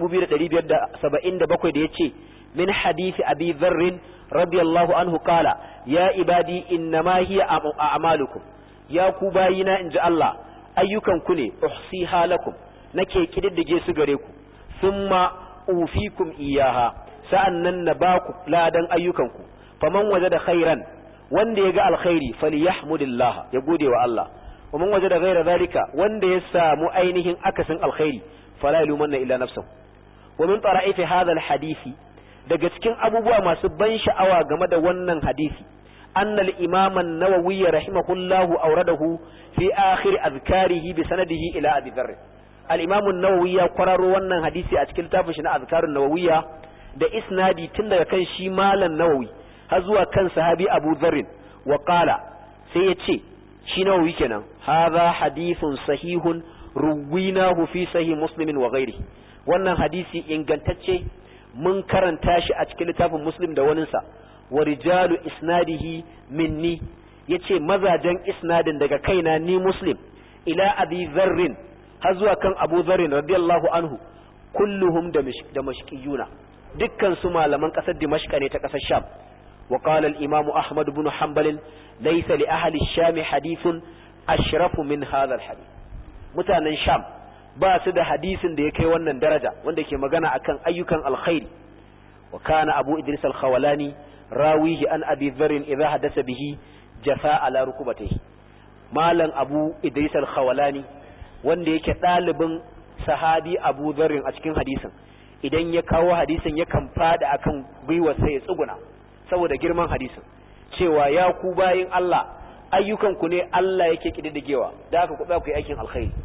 2577 da yace min hadisi abi dharr radiyallahu anhu qala ya ibadi innama hiya a'malukum, ya ku bayina inji Allah ayyukan ku ne uhsiha lakum, nake kididdige su gare ku, thumma ufikum iyaha, sa'annan na baku ladan ayyukanku. Faman wajada khairan, wanda yaga alkhairi falyahmudillah, ya gode wa Allah. Waman wajada ghaira zalika, wanda ya samu ainihin akasin alkhairi fala yalumanna illa nafsuhu. Wa min tara'ifi hadha alhadisi, daga cikin abubuwa masu ban sha'awa game da wannan hadisi, anna al-imam an-nawawi rahimahullahu awradahu fi akhir azkarihi bi sanadihi ila abi dharr. al-imam an-nawawi ya kwararo wannan hadisi a cikin tafsir na azkarun nawawiyya da isnadi tun daga kan shi malan nawawi har zuwa kan sahabi abu dharr, wa qala, sai ya ce shi nawawi kenan, hadha hadithun sahihun ruwinahu fi sahih muslim wa ghairihi, wannan hadisi ingantacce mun karanta shi a cikin littafin muslim da waninsa. Wa rijalu isnadihi minni, yace mazajen isnadin daga kaina ni muslim, ila abi dharr har zuwa kan abu dharr radiyallahu anhu, kulluhum damashqiyuna, dukkan su malaman kasar dimashq ne ta kasar sham. Wa qala al-imam ahmad ibn hanbal laysa li ahli ash-sham hadithun ashrafu min hadha al-hadith, mutanen sham ba su da hadisin da ya kai wannan daraja wanda ke magana akan ayyukan alkhairi. Wa kana abu idris al-khawlani rawihi an abi dharr idha hadasa bihi jafa ala rukubatihi, malam abu idris al-khawlani wanda yake dalibin sahabi abu dharr a cikin hadisin, idan ya kawo hadisin yakan fada akan gwiwa sai ya tsuguna saboda girman hadisin, cewa ya ku bayin Allah ayyukan ku ne Allah yake kididdigewa, da haka ku yi aikin alkhairi.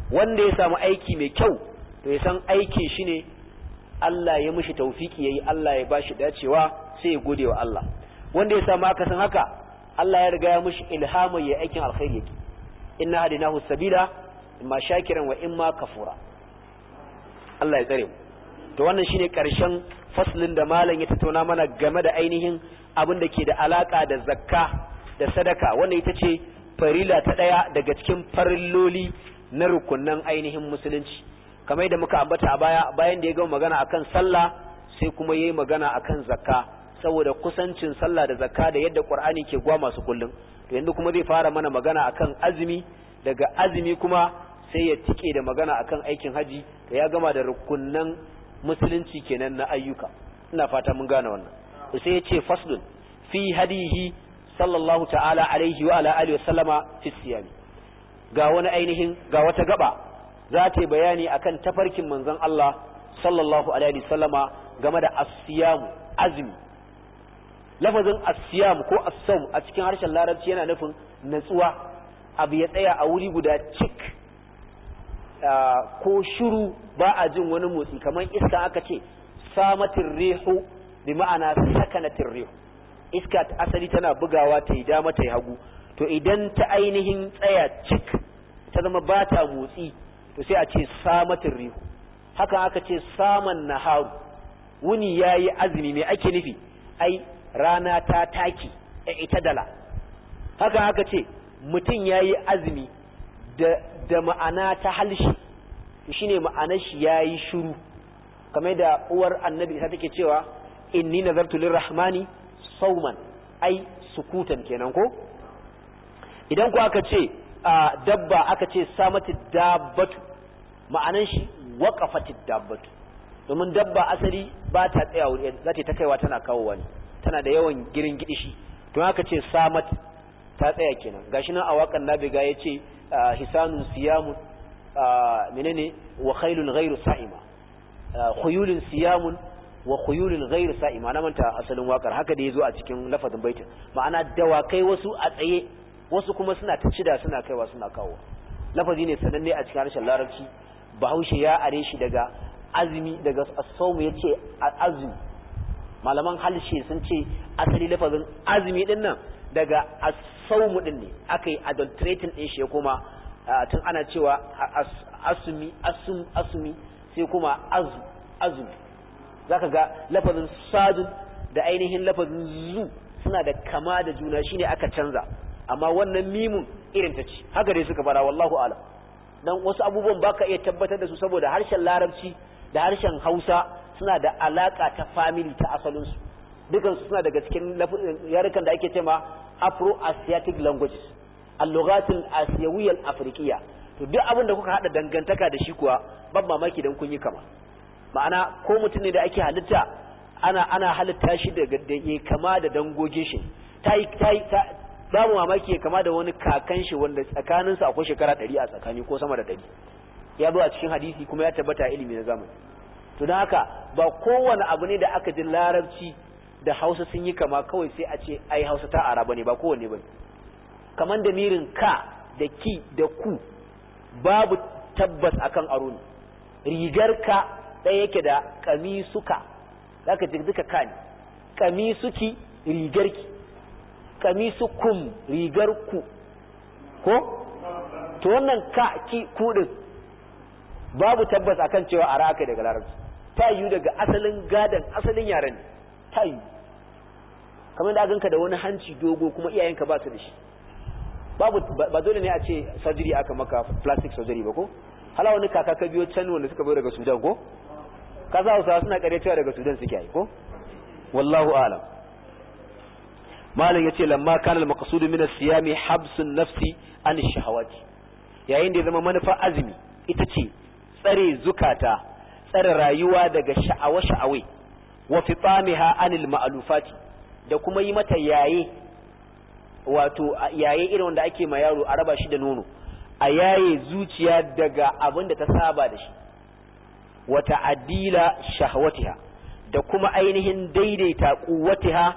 wanda ya samu aiki mai kyau to ya san aikin shi ne Allah ya mishi tawfiki yayi Allah ya bashi dacewa sai ya gode wa Allah wanda ya samu aka san haka Allah ya riga ya mishi ilhama yayi aikin alkhairi yake inna hadinahu sabila imma shakiran wa imma kafura Allah ya tsare mu to wannan shine karshen faslin da malam ya tattauna mana game da ainihin abin da ke da alaka da zakka da sadaka wanda ita ce farila ta daya daga cikin farilloli na rukunnan ainihin musulunci kamar yadda muka ambata a bayan da ya gama magana akan sallah sai kuma yayi magana akan zakka saboda kusancin sallah da zakka da yadda Qur'ani ke gwa masu kullum to yanzu kuma zai fara mana magana akan azumi daga azumi kuma sai ya tike da magana akan aikin haji to ya gama da rukunnan musulunci kenan na ayyuka ina fata mun gane wannan sai ya ce faslun fi hadihi sallallahu ta'ala alaihi wa ala alihi wa sallama fi siyami ga wani ainihin ga wata gaba za ta yi bayani akan tafarkin manzon Allah sallallahu alaihi wa sallama game da as-siyam azmi lafazin as-siyam ko as-sawm a cikin harshen larabci yana nufin natsuwa abu ya tsaya a wuri guda cik ko shiru ba a jin wani motsi kamar iska aka ce samatir rihu bi ma'ana sakanatir rihu iska asali tana bugawa ta yi dama ta yi hagu to idan ta ainihin tsaya cik ta zama ba ta motsi to sai a ce samatir rihu haka aka ce saman naharu wuni yayi azumi me ake nufi ai rana ta taki ita dala haka aka ce mutum yayi azumi da ma'ana ta halshi shine ma'anar shi yayi shiru kamar da uwar annabi ta take cewa inni nazartu lirrahmani sauman ai sukutan kenan ko idan ku aka ce dabba aka ce samatid dabbatu ma'anar shi waqafatid dabbatu domin dabba asali ba ta tsaya wuri za ta kaiwa tana kawowa ne tana da yawan girin gidishi to aka ce samat ta tsaya kenan gashi nan a wakan nabiga yace hisanun siyamun menene wa khailun ghairu sa'ima khuyulun siyamun wa khuyulun ghairu sa'ima na manta asalin wakar haka da yazo a cikin lafazin baitin ma'ana dawakai wasu a tsaye wasu kuma suna ta cida suna kaiwa suna kawo lafazi ne sananne a cikin harshen larabci bahaushe ya are shi daga azumi daga as-sawm yace azumi malaman halshe sun ce asali lafazin azumi din nan daga as-sawm din ne akai adulterating din shi ya koma tun ana cewa asumi sai kuma azumi zaka ga lafazin sadun da ainihin lafazin zu suna da kama da juna shine aka canza amma wannan mimun irin ta ce haka dai suka fara wallahu alam dan wasu abubuwan baka iya tabbatar da su saboda harshen larabci da harshen Hausa suna da alaka ta family ta asalin su dukan su suna daga cikin yarukan da ake cewa Afro-Asiatic languages al-lughatul asiyawiyya al-afrikiyya to duk abin da kuka hada dangantaka da shi kuwa ban mamaki dan kun yi kama ma'ana ko mutum ne da ake halitta ana halitta shi daga kama da dangogin shi babu mamaki ya kama da wani kakan shi wanda tsakanin sa akwai shekara 100 a tsakani ko sama da 100 ya zo a cikin hadisi kuma ya tabbata ilimi na zamani to dan haka ba kowane abu ne da aka ji larabci da Hausa sun yi kama kawai sai a ce ai Hausa ta Araba ne ba kowanne bane kaman da mirin ka da ki da ku babu tabbas akan aro ne rigar ka ɗaya yake da kamisuka zaka ji duka ka ne kamisuki rigarki kamisukum rigar ku ko to wannan ka ki ku din babu tabbas akan cewa ara kai daga larabci ta yi daga asalin gadan asalin yaren ta yi kamar da ganka da wani hanci dogo kuma iyayenka ba su da shi babu ba dole ne a ce surgery aka maka plastic surgery ba ko hala wani kaka ka biyo can wanda suka biyo daga Sudan ko kaza Hausawa suna karewa daga Sudan suke yi ko wallahu a'lam malam yace lamma kana al-maqsud min as-siyami habsun nafsi an ash-shahawati yayin da ya zama manufa azumi ita ce tsare zukata tsare rayuwa daga sha'awa-sha'awai wa fitamiha anil ma'lufati da kuma yi mata yaye wato yaye irin wanda ake ma yaro a raba shi da nono a yaye zuciya daga abin da ta saba da shi wa ta'dila shahwatiha da kuma ainihin daidaita quwwatiha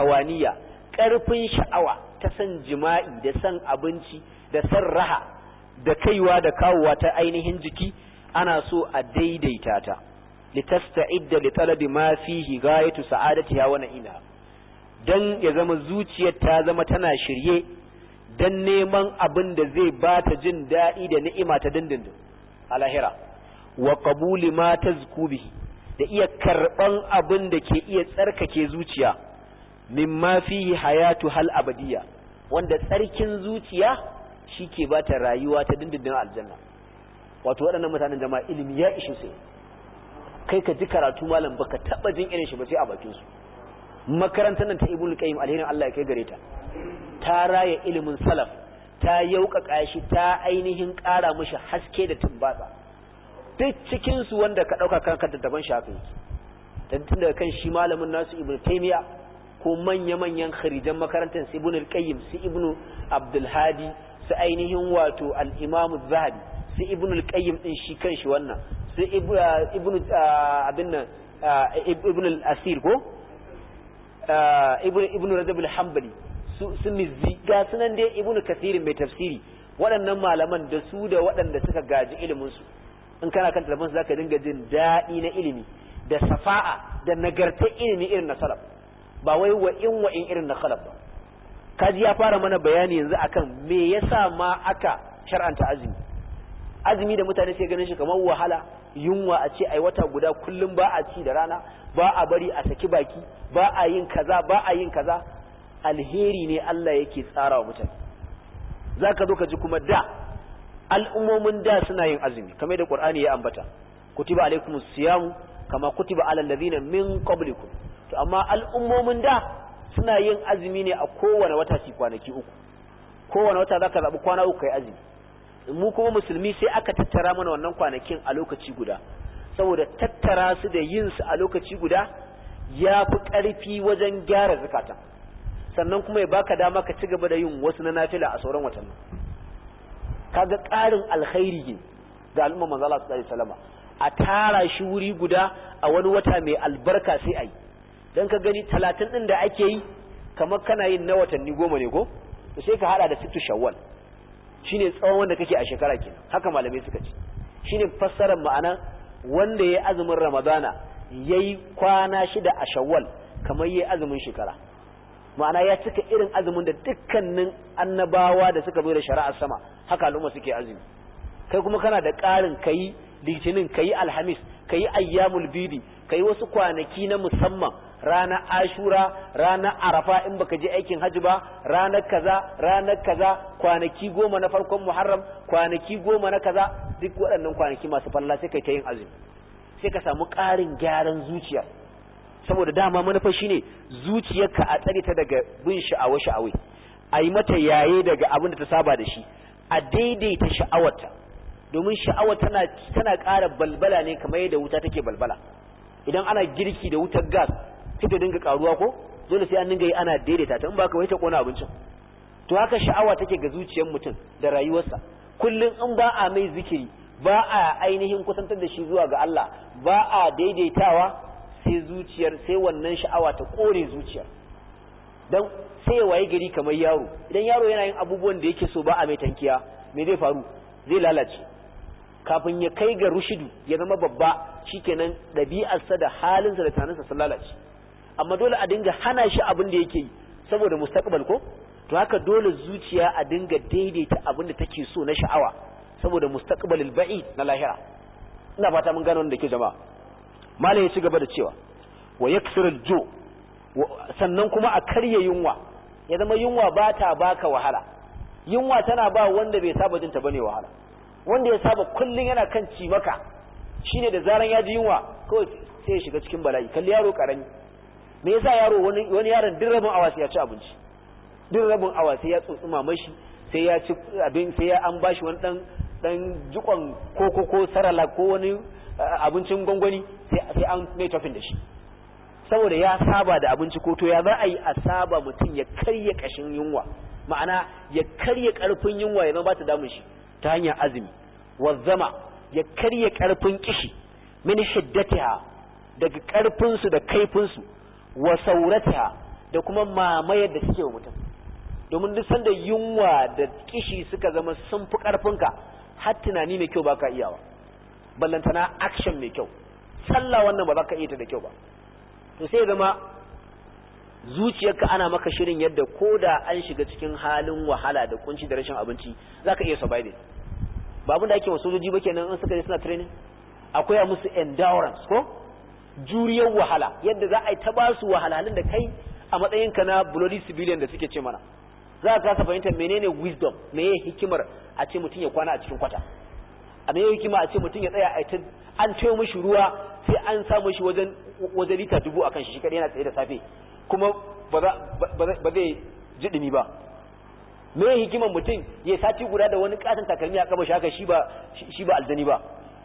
ash-shahwaniyya karfin sha'awa ta san jima'i da san abinci da san raha da kaiwa da kawowa ta ainihin jiki ana so a daidaita ta litasta'idda li talabi ma fihi ghayatu sa'adatiha wa na'imha dan ya zama zuciyar ta zama tana shirye dan neman abin da zai bata jin dadi da ni'ima ta dindindin a lahira wa qabuli ma tazku bihi da iya karban abin da ke iya tsarkake zuciya mimma fihi hayatu hal abadiyya wanda tsarkin zuciya shike bata rayuwa ta dindindin aljanna wato waɗannan mutanen jama'a ilimi ya ishe su kai ka ji karatu malam baka taba jin irin shi ba sai a bakin su makarantar nan ta Ibn Qayyim alherin Allah ya kai gare ta ta raya ilimin salaf ta yauƙaƙa shi ta ainihin ƙara mishi haske da tumbatsa duk cikin su wanda ka dauka kanka da daban shafi dan tun daga kan shi malamin nasu Ibn Taymiyyah ko manya-manyan kharijan makarantar su Ibn Qayyim su Ibn Abdul Hadi su ainihin wato al-Imam Az-Zahabi su Ibn Qayyim din shi kanshi wannan su Ibn al-Asir ko Ibn Rajab al-Hanbali su Mizzi ga sunan dai Ibn Kathir mai tafsiri waɗannan malaman da su da waɗanda suka gaji ilimin su in kana kan talaban zaka dinga jin daɗi na ilimi da safa'a da nagartar ilimi irin na salaf ba wai wa'in irin na khalaf ba kaji ya fara mana bayani yanzu akan me yasa ma aka shar'anta azumi da mutane sai ganin shi kamar wahala yunwa a ce ai wata guda kullum ba a ci da rana ba a bari a saki baki ba a yin kaza alheri ne Allah yake tsarawa mutane zaka zo ka ji kuma da al'ummomin da suna yin azumi kamar da Qur'ani ya ambata kutiba alaikumus siyamu kama kutiba alal ladina min qablikum to amma al'ummomin da suna yin azumi ne a kowane wata ci kwanaki uku kowane wata zaka zabi kwana uku kai azumi mu kuma musulmi sai aka tattara mana wannan kwanakin a lokaci guda saboda tattara su da yin su a lokaci guda yafi ƙarfi wajen gyara zakata sannan kuma ya baka dama ka ci gaba da yin wasu na nafila a sauran watanni kaga ƙarin alkhairi ne ga al'umma manzo Allah sallallahu alaihi wasallam a tara shi wuri guda a wani wata mai albarka sai ayi dan ka gani 30 din da ake yi kamar kana yin na watanni 10 ne ko to sai ka hada da 6 Shawwal shine tsawon wanda kake a shekara kenan haka malamai suka ce shine fassarar ma'ana wanda yayi azumin Ramadana yayi kwana 6 a Shawwal kamar yayi azumin shekara ma'ana ya cika irin azumin da dukkanin annabawa da suka zo da shari'ar sama haka al'umma suke azumi kai kuma kana da ƙarin kai litinin kai alhamis kai ayyamul bidi kai wasu kwanaki na musamman ranar ashura ranar arafa in baka je aikin hajji ba ranar kaza kwanaki 10 na farkon muharram kwanaki 10 na kaza duk waɗannan kwanaki masu falla sai kai ta yin azumi sai ka samu ƙarin gyaran zuciya saboda dama manufar shine zuciyarka a tsare ta daga bin sha'awa a yi mata yaye daga abin da ta saba da shi a daidaita sha'awarta domin sha'awar tana ƙara balbala ne kamar yadda wuta take balbala idan ana girki da wutar gas sai ta dinga karuwa ko dole sai an dinga yi ana daidaita ta in ba ka wai ta kona abincin to haka sha'awa take ga zuciyar mutum da rayuwarsa kullun in ba a mai zikiri ba a ainihin kusantar da shi zuwa ga Allah ba a daidaitawa sai zuciyar sai wannan sha'awa ta kore zuciyar dan sai waye gari kamar yaro idan yaro yana yin abubuwan da yake so ba a mai tankiya me zai faru zai lalace kafin ya kai ga rushidu ya zama babba shikenan dabi'arsa da halinsa da tunaninsa sun lalace amma dole a dinga hana shi abin da yake yi saboda mustaqbal ko to haka dole zuciya a dinga daidaita abin da take so na sha'awa saboda mustaqbalil ba'id na lahira ina fata mun gano wannan dake jama'a malai ya ci gaba da cewa wa yaksirul ju sannan kuma a karye yunwa ya zama yunwa ba ta baka wahala yunwa tana ba wanda bai saba jin ta bane wahala wanda ya saba kullun yana kan ci maka shine da zaran ya ji yunwa kawai sai ya shiga cikin bala'i kalli yaro karami me yasa yaro wani yaron din rabin awa sai ya ci abinci din rabin awa sai ya tsotsuma mashi sai ya ci abin sai ya an bashi wani dan jikon koko ko sarala ko wani abincin gwangwani sai an mai tafin da shi saboda ya saba da abinci ko to ya za a yi a saba mutum ya karya kashin yunwa ma'ana ya karya karfin yunwa ya zama ba ta damun shi ta hanyar azumi wazzama ya karya karfin kishi min hiddatiha daga karfin su da kaifin su wa sauratiha da kuma mamayar da suke wa mutum domin duk sanda yunwa da kishi suka zama sun fi karfinka har tunani mai kyau baka iyawa, ballantana action mai kyau. Sallah wannan ba za ka iya ta da kyau ba, to sai zama zuciyarka ana maka shirin yadda ko da an shiga cikin halin wahala da kunci da rashin abinci za ka iya survive. ba abin da ake wasu sojoji ba kenan in suka je suna training, akwai a musu endurance ko juriyar wahala, yadda za a yi ta ba su wahalhalun da kai a matsayinka na bloody civilian da suke ce mana za ka kasa fahimtar menene wisdom, meye hikimar a ce mutum ya kwana a cikin kwata, a meye hikima a ce mutum ya tsaya a ta an ce mishi ruwa sai an sa mishi wajen lita 1000 akan shi kadai yana tsaye da safe kuma ba zai ji dumi ba. me hikimar mutum ya sati guda da wani katon takalmi a kafa shi haka shi ba aljani ba,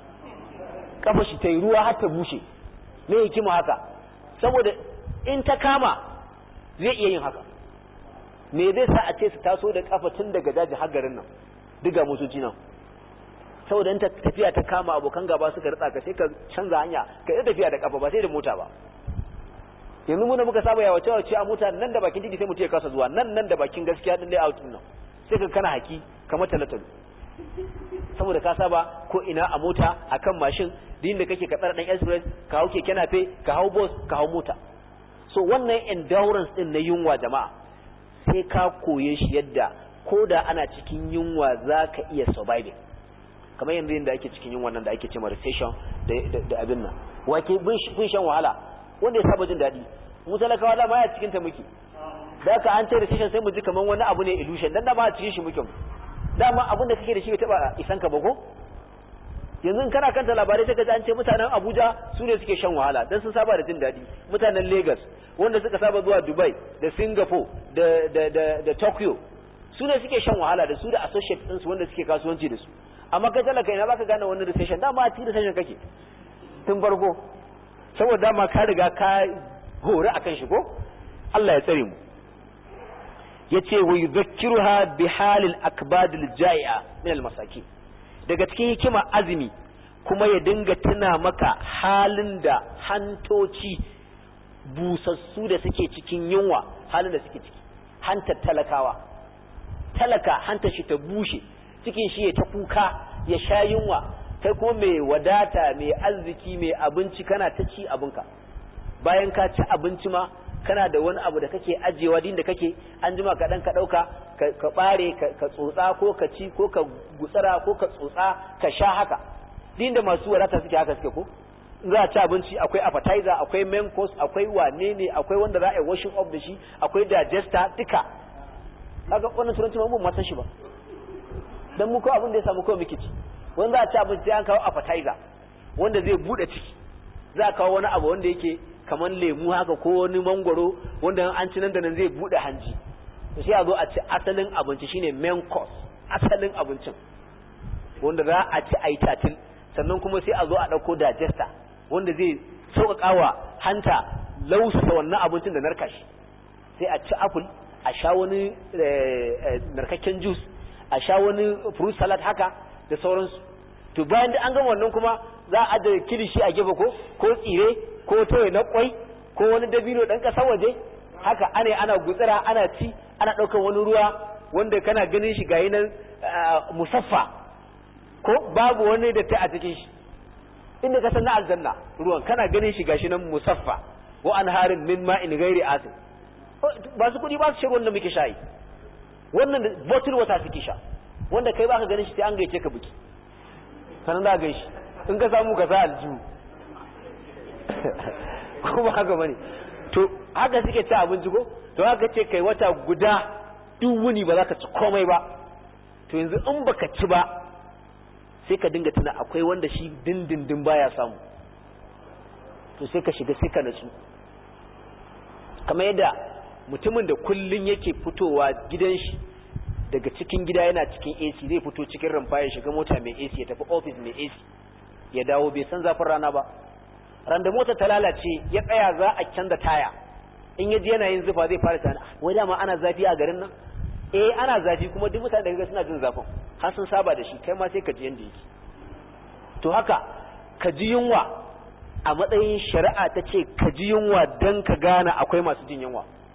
kafa shi ta yi ruwa har ta bushe. me hikima haka? saboda in ta kama zai iya yin haka. me zai sa a ce su taso da kafa tun daga daji har garin nan diga motoci nan, saboda in tafiya ta kama abokan gaba suka ritsa ka sai ka canza hanya ka yi tafiya da kafa ba sai da mota ba. yanzu mu da muka saba yawa cewa a mota nan da bakin titi sai mutum ya kasa zuwa nan da bakin gaskiya din layout din nan sai ka kana haki kamar talatalu, saboda ka saba ko ina a mota akan mashin din da kake ka tsara dan express ka hau keke nafe ka hau bus ka hau mota. so wannan endurance din na yunwa jama'a sai ka koye shi yadda ko da ana cikin yunwa za ka iya surviving, kamar yanzu yadda ake cikin yunwa nan da ake cewa recession da abin nan wake bin shan wahala wanda ya saba jin daɗi. mu talakawa da ma ya cikin ta muke, da ka an ce recession sai mu ji kaman wani abu ne illusion, dan da ba a cikin shi muke. dama abin da kake da shi bai taba isan ka ba ko. yanzu in kana kanta labarai sai ka ji an ce mutanen Abuja su ne suke shan wahala dan sun saba da jin daɗi, mutanen Lagos wanda suka saba zuwa Dubai da Singapore da Tokyo su ne suke shan wahala da su da associates ɗinsu wanda suke kasuwanci da su. amma kai talaka ina baka gane wani recession, dama a cikin recession kake tun farko, saboda dama ka riga ka hore akan shi ko. Allah ya tsare mu. yace wa yudhakkiruha bi halil akbadil jai'a min al masakin, daga cikin hikima azumi kuma ya dinga tuna maka halin da hantoci busassu da suke cikin yunwa, halin da suke ciki. hantar talakawa, talaka hantar shi ta bushe, cikin shi ya ta kuka ya sha yunwa, kai kuma mai wadata mai arziki mai abinci kana ta ci abinka. bayan ka ci abinci ma kana da wani abu da kake ajewa din da kake an jima ka dan ka dauka ka bare ka tsotsa ko ka ci ko ka gutsara ko ka tsotsa ka sha haka. din da masu wadata suke haka suke ko. za a ci abinci akwai appetizer, akwai main course, akwai wane ne, akwai wanda za a yi washing up da shi, akwai digester duka. kaga wannan turanci ba mun ma san shi ba, dan mu ko abin da ya samu ko muke ci. wanda za a ci abinci an kawo appetizer wanda zai bude ciki, za a kawo wani abu wanda yake kamar lemu haka ko wani mangoro wanda an ci nan da nan zai bude hanji. to sai a zo a ci asalin abinci shine main course, asalin abincin wanda za a ci ai tatil. sannan kuma sai a zo a dauko digester wanda zai sauƙaƙawa hanta lausa wannan abincin da narka shi. sai a ci apple, a sha wani narkakken juice, a sha wani fruit salad haka da sauransu. to bayan da an gama wannan kuma za a da kilishi a gefe ko tsire ko toye na kwai ko wani dabino dan kasar waje haka ana gutsira ana ci, ana daukar wani ruwa wanda kana ganin shi gayi nan musaffa ko babu wani da ta a cikin shi, inda ka san na aljanna ruwan kana ganin shi gashi nan musaffa wa anharin min ma'in ghairi asin. ba su kudi ba su shiga wanda muke shayi, wannan bottle water suke sha wanda kai baka ganin shi sai an gaice ka biki sanan da gaishi in ka samu ka sa aljihu ko ba haka bane. to haka suke ci abinci ko. to haka ce kai wata guda duk wuni ba za ka ci komai ba. to yanzu in baka ci ba sai ka dinga tuna akwai wanda shi dindindin baya samu, to sai ka shiga sai ka natsu. kamar yadda mutumin da kullun yake fitowa gidan shi daga cikin gida yana cikin AC zai fito cikin rumfa ya shiga mota mai AC ya tafi office mai AC ya dawo bai san zafin rana ba. randa mota ta lalace ya tsaya za a canza taya, in yaji yana yin zufa zai fara tana wai dama ana zafi a garin nan. ana zafi kuma duk mutane da kaga suna jin zafin har sun saba da shi, kai ma sai ka ji yanda yake. to haka ka ji yunwa a matsayin shari'a ta ce ka ji yunwa dan ka gane akwai masu jin yunwa.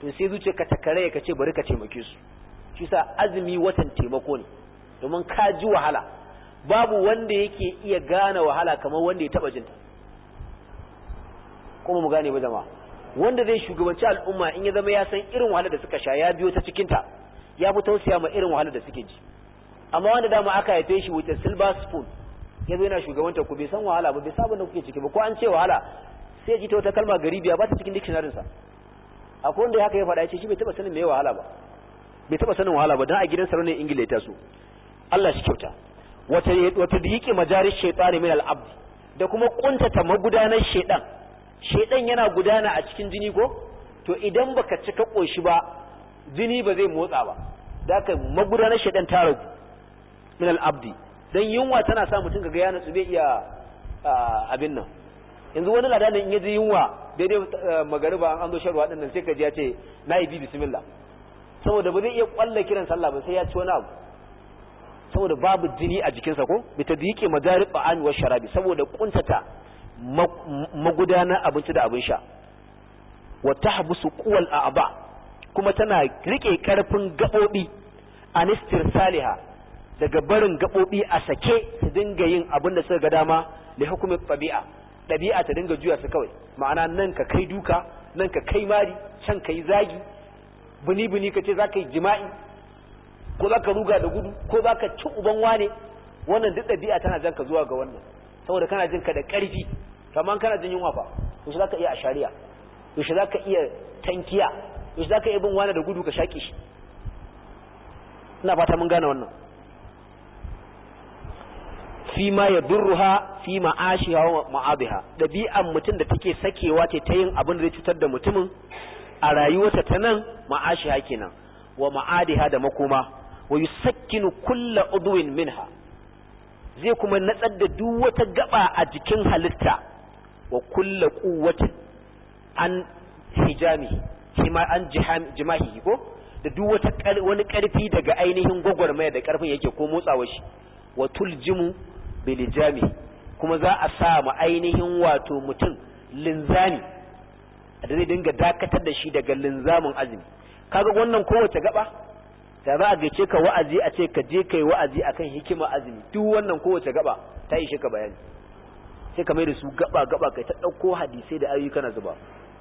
to sai zuciyarka ta kare ka ce bari ka taimake su. shi sa azumi watan taimako ne, domin ka ji wahala. babu wanda yake iya gane wahala kamar wanda ya taba jinta. kuma mu gane ba jama'a, wanda zai shugabanci al'umma in ya zama ya san irin wahala da suka sha, ya biyo ta cikin ta, ya fi tausaya ma irin wahala da suke ji. amma wanda dama aka haife shi with a silver spoon, ya zo yana shugabanta ku bai san wahala ba, bai sabon da kuke ciki ba, ko an ce wahala sai ji ta wata kalma garibiya ba ta cikin dictionary sa. akwai wanda haka ya faɗa, ya ce shi bai taba sanin me wahala ba, bai taba sanin wahala ba, dan a gidan sarauniyar Ingila ya taso. Allah shi kyauta. wata diki majaris shaytani min al-abd, da kuma kuntata magudanar shaytan. Shaytan yana gudana a cikin jini ko, to idan baka cika koshi ba jini ba zai motsa ba, daka magudanar shaytan ta ragu min al-abd. dan yunwa tana sa mutum kaga ya natsu bai iya abin nan. yanzu wani ladanin in yaji yunwa daidai magariba an zo sharwa din nan sai kaji ya ce na'ibi bismillah, saboda ba zai iya kwalla kiran sallah ba sai ya ci wani abu, saboda babu jini a jikinsa ko bi tadyiqi madarib ba'an wa sharabi, saboda kuntata magudana abinci da abin sha. wa tahbusu quwal a'ba, kuma tana rike karfin gabobi anistirsaliha, daga barin gabobi a sake su dinga yin abin da suka ga dama li hukumi tabi'a, dabi'a ta dinga juya su kawai. ma'ana nan ka kai duka, nan ka kai mari, can kai zagi, buni kace zaka yi jima'i, ko za ka ruga da gudu, ko za ka ci uban wane. wannan duk ɗabi'a tana jan ka zuwa ga wannan, saboda kana jin ka da ƙarfi. kamar kana jin yunwa fa, yaushe za ka iya ashariya, yaushe za ka iya tankiya, yaushe za ka iya bin wane da gudu ka shaƙi shi. ina fata mun gane wannan. fi ma yadurruha fi ma'ashiha wa ma'abiha, ɗabi'an mutum da take sakewa ce ta yin abin da zai cutar da mutumin a rayuwarsa ta nan, ma'ashiha kenan, wa ma'adiha da makoma. wa yusakkinu kulla udwin minha, zai kuma natsar da duk wata gaba a jikin halitta. wa kulla quwwatin an hijami, hima an jimahi ko, da duk wata wani karfi daga ainihin gwagwarmaya da karfin yake ko motsawa shi. wa tuljimu bilijami, kuma za a sa ma ainihin wato mutum linzami da zai dinga dakatar da shi daga linzamin azumi. kaga wannan kowace gaba da za a gace ka wa'azi a ce ka je kai wa'azi akan hikima azumi, duk wannan kowace gaba ta yi shi ka bayani, sai ka mai da su gaba kai ta dauko hadisai da ayoyi kana zuba.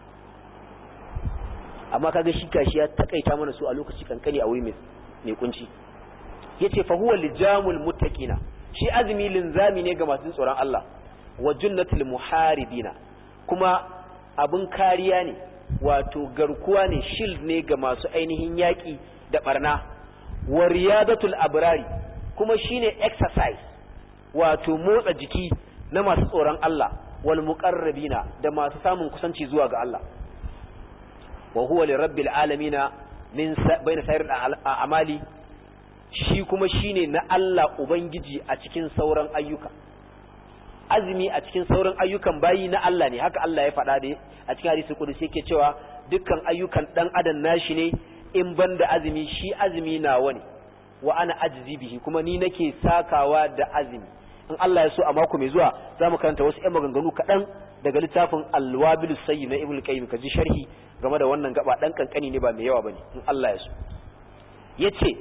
amma kaga shi kashi ya takaita mana su a lokaci kankani a wuri mai kunci. yace fa huwa lijamul muttaqina, shi azumi linzami ne ga masu tsoron Allah. wa junnatul muharibina, kuma abun kariya ne, wato garkuwa ne, shield ne ga masu ainihin yaki da barna. wa riyadatul abrari, kuma shine exercise, wato motsa jiki na masu tsoron Allah. wal muqarrabina, da masu samun kusanci zuwa ga Allah. wa huwa lirabbil alamin min bayna sairil a'mali, shi kuma shine na Allah ubangiji a cikin sauran ayyuka. azumi a cikin sauran ayyukan bayi na Allah ne, haka Allah ya faɗa da a cikin hadisi kudusi yake cewa dukkan ayyukan dan adam nashi ne in banda azumi, shi azumi nawa ne. wa ana ajzi bihi, kuma ni nake sakawa da azumi. in Allah ya so a mako mai zuwa zamu karanta wasu ƴan maganganu kaɗan daga littafin Al-Wabil Sayyid na Ibn Qayyim, kaji sharhi game da wannan gaba, dan kankani ne ba mai yawa bane in Allah ya so. yace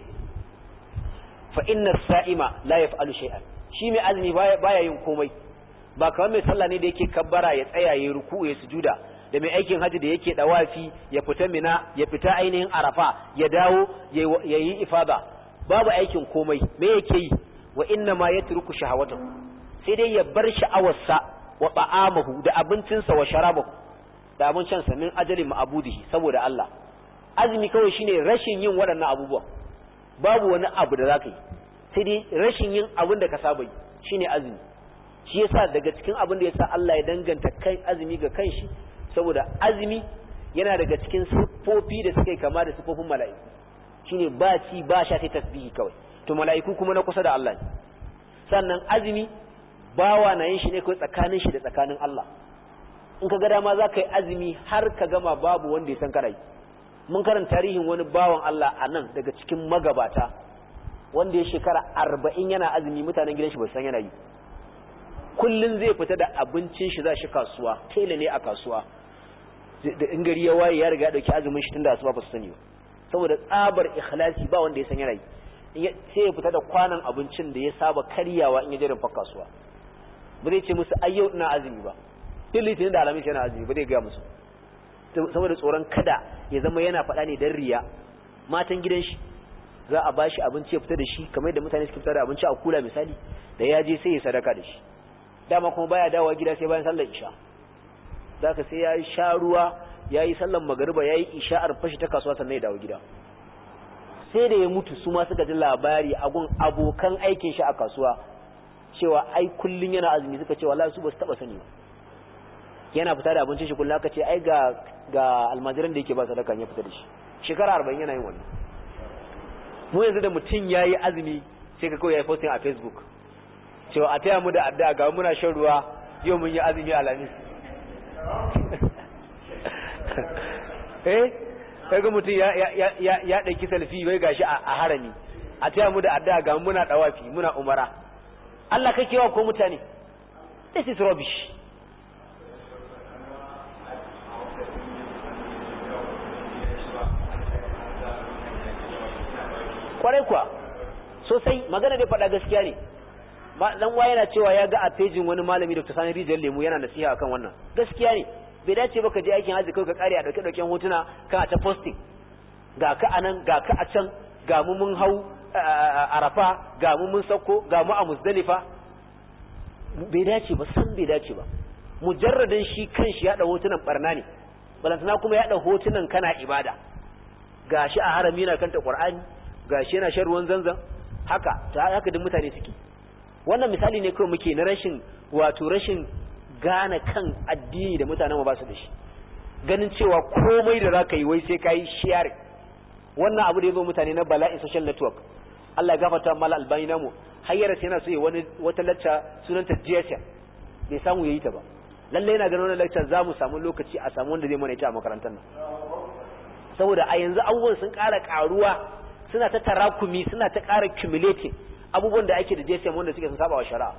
fa inna as-sa'ima la yaf'alu shay'an, shi mai azumi baya yin komai. ba kamar mai sallah ne da yake kabbara ya tsaya ya ruku ya sujuda, da mai aikin haji da yake dawafi ya fita mina ya fita ainihin arafa ya dawo ya yi ifada. babu aikin komai. me yake yi? wa inna ma yatruku shahawatahu, sai dai ya bar sha'awarsa, wa ta'amahu, da abincinsa, wa sharabahu, da abincinsa, min ajalin ma'budihi, saboda Allah. azumi kawai shine rashin yin waɗannan abubuwan, babu wani abu da zaka yi, sai dai rashin yin abin da ka saba yi shine azumi. shi yasa daga cikin abin da yasa Allah ya danganta kai azumi ga kanshi, saboda azumi yana daga cikin siffofi da suka kama da siffofin mala'iku, shine ba ci ba sha sai tasbihi kawai. to mala'iku kuma na kusa da Allah ne. sannan azumi bawa na yin shi ne kai tsakanin shi da tsakanin Allah. in ka ga dama za ka yi azumi har ka gama babu wanda ya san kana yi. mun karanta tarihin wani bawan Allah a nan daga cikin magabata wanda ya shekara 40 yana azumi, mutanen gidan shi ba san yana yi. kullun zai fita da abincin shi za shi kasuwa, tela ne a kasuwa, da in gari ya waye ya riga ya dauki azumin shi tunda asuba ba su sani ba saboda tsabar ikhlasi ba wanda ya san yana yi sai ya fita da kwanan abincin da ya saba karyawa in ya je rumfar kasuwa ba zai ce musu ayyau ina azumi ba duk litinin da alamin yana azumi ba zai ga musu saboda tsoron kada ya zama yana faɗa ne dan riya matan gidan shi za a bashi abinci ya fita da shi kamar yadda mutane suke fita da abinci a kula misali da ya je sai ya sadaka da shi dama kuma baya dawowa gida sai bayan sallar isha zaka sai ya sha ruwa yayi sallar magriba yayi isha'ar fashi ta kasuwa sannan ya dawo gida sai da ya mutu su ma suka ji labari a gun abokan aikin shi a kasuwa cewa ai kullun yana azumi suka ce wallahi su ba su taba sani ba yana fita da abincin shi kullun aka ce ai ga almajiran da yake ba sadaka ya fita da shi shekara 40 yana yin wannan mu yanzu da mutun yayi azumi sai ka kawai yayi posting a Facebook cewa a taya mu da addu'a ga muna shan ruwa yau mun yi azumi alamis kaga mutum ya ɗauki selfie wai gashi a harami a taya mu da addu'a ga muna dawafi muna umara Allah kake wa ko mutane this is rubbish kwarai kuwa sosai magana da faɗa gaskiya ne dan wa yana cewa ya ga a pejin wani malami Dr. Sani Rijal Lemu yana nasiha akan wannan gaskiya ne bai dace ba ka je aikin haji kai ka kare a dauke hotuna kana ta posting ga ka anan ga ka a can ga mu mun hau Arafa ga mu mun sauko ga mu a Muzdalifa bai dace ba san bai dace ba mujarradin shi kanshi ya da hotunan barna ne balantana kuma ya da hotunan kana ibada gashi a harami na kanta Qur'ani gashi yana shan ruwan zanzan haka duk mutane suke wannan misali ne kawai muke na rashin gane kan addini da mutanen ba su da shi ganin cewa komai da zaka yi wai sai kai share wannan abu da yazo mutane na bala'i social network Allah ya gafarta mala albani namu hayyara sai yana so ya wata lecture sunanta GSM bai samu yayi ta ba lalle yana ganin wannan lecture zamu samu lokaci a samu wanda zai mana ita a makarantar nan saboda a yanzu abubuwan sun ƙara ƙaruwa suna ta tarakumi suna ta ƙara accumulating abubuwan da ake da GSM wanda suke sun saba wa shari'a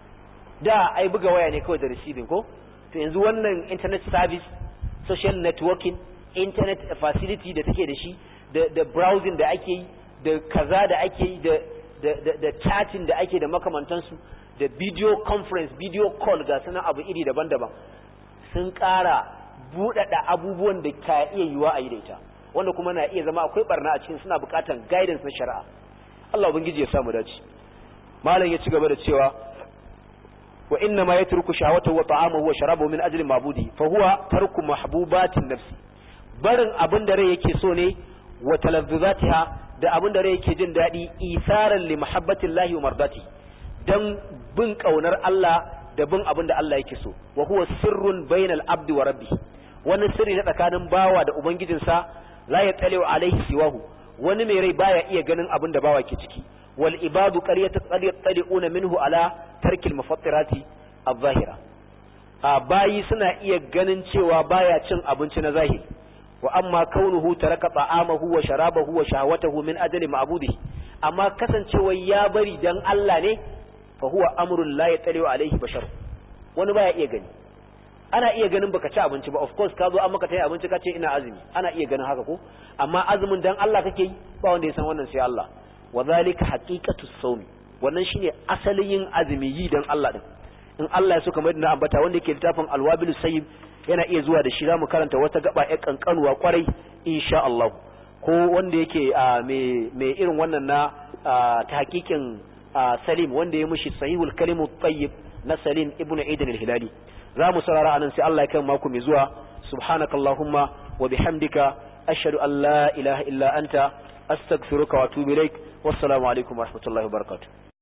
da ai buga waya ne kawai da receiving ko to yanzu wannan internet service social networking internet facility da take da shi da browsing da ake yi da kaza da ake yi da chatting da ake da makamantansu da video conference video call ga sunan abu iri daban-daban sun ƙara buɗaɗa abubuwan da ka iya yiwa a yi da ita wanda kuma na iya zama akwai barna a cikin suna buƙatan guidance na shari'a Allah ubangiji ya samu dace malam ya ci gaba da cewa wa inna ma yatruku shahwatahu wa ta'amahu wa sharabahu min ajli ma'budi fa huwa tarku mahbubatin nafsi barin abin da rai yake so ne wa talazzuzatiha da abin da rai yake jin dadi isaran li mahabbatillahi wa mardati dan bin kaunar Allah da bin abin da Allah yake so wa huwa sirrun bainal abdi wa rabbi wani sirri na tsakanin bawa da ubangijinsa la yatali'u alaihi siwahu wani mai rai baya iya ganin abin da bawa ke ciki wal ibadu qaryatuna minhu ala tarkil mufattirati adh-dhahira bayi suna iya ganin cewa baya cin abinci na zahiri wa amma kaunuhu taraka ta'amahu wa sharabahu wa shahwatahu min ajli ma'budihi amma kasancewa ya bari dan Allah ne fa huwa amrun la yatali'u alaihi bashar wani baya iya gani ana iya ganin baka ci abinci ba of course ka zo an maka tayi abinci kace ina azumi ana iya ganin haka ko amma azumin dan Allah kake yi ba wanda ya san wannan sai Allah wa zalika haqiqatu sawmi wannan shine asalin yin azumi yi dan Allah din in Allah ya so kamar na ambata wanda yake littafin alwabilus sayyib yana iya zuwa da shi zamu karanta wata gaba ya kankanuwa kwarai insha Allah ko wanda yake mai irin wannan na ta hakikin Salim wanda ya mushi sahihul kalimut tayyib na Salim ibn Aidan al-Hilali zamu saurara anan sai Allah ya kai mako mai zuwa subhanakallahumma wa bihamdika ashhadu an la ilaha illa anta astaghfiruka wa atubu ilaik wassalamu alaikum warahmatullahi wabarakatuh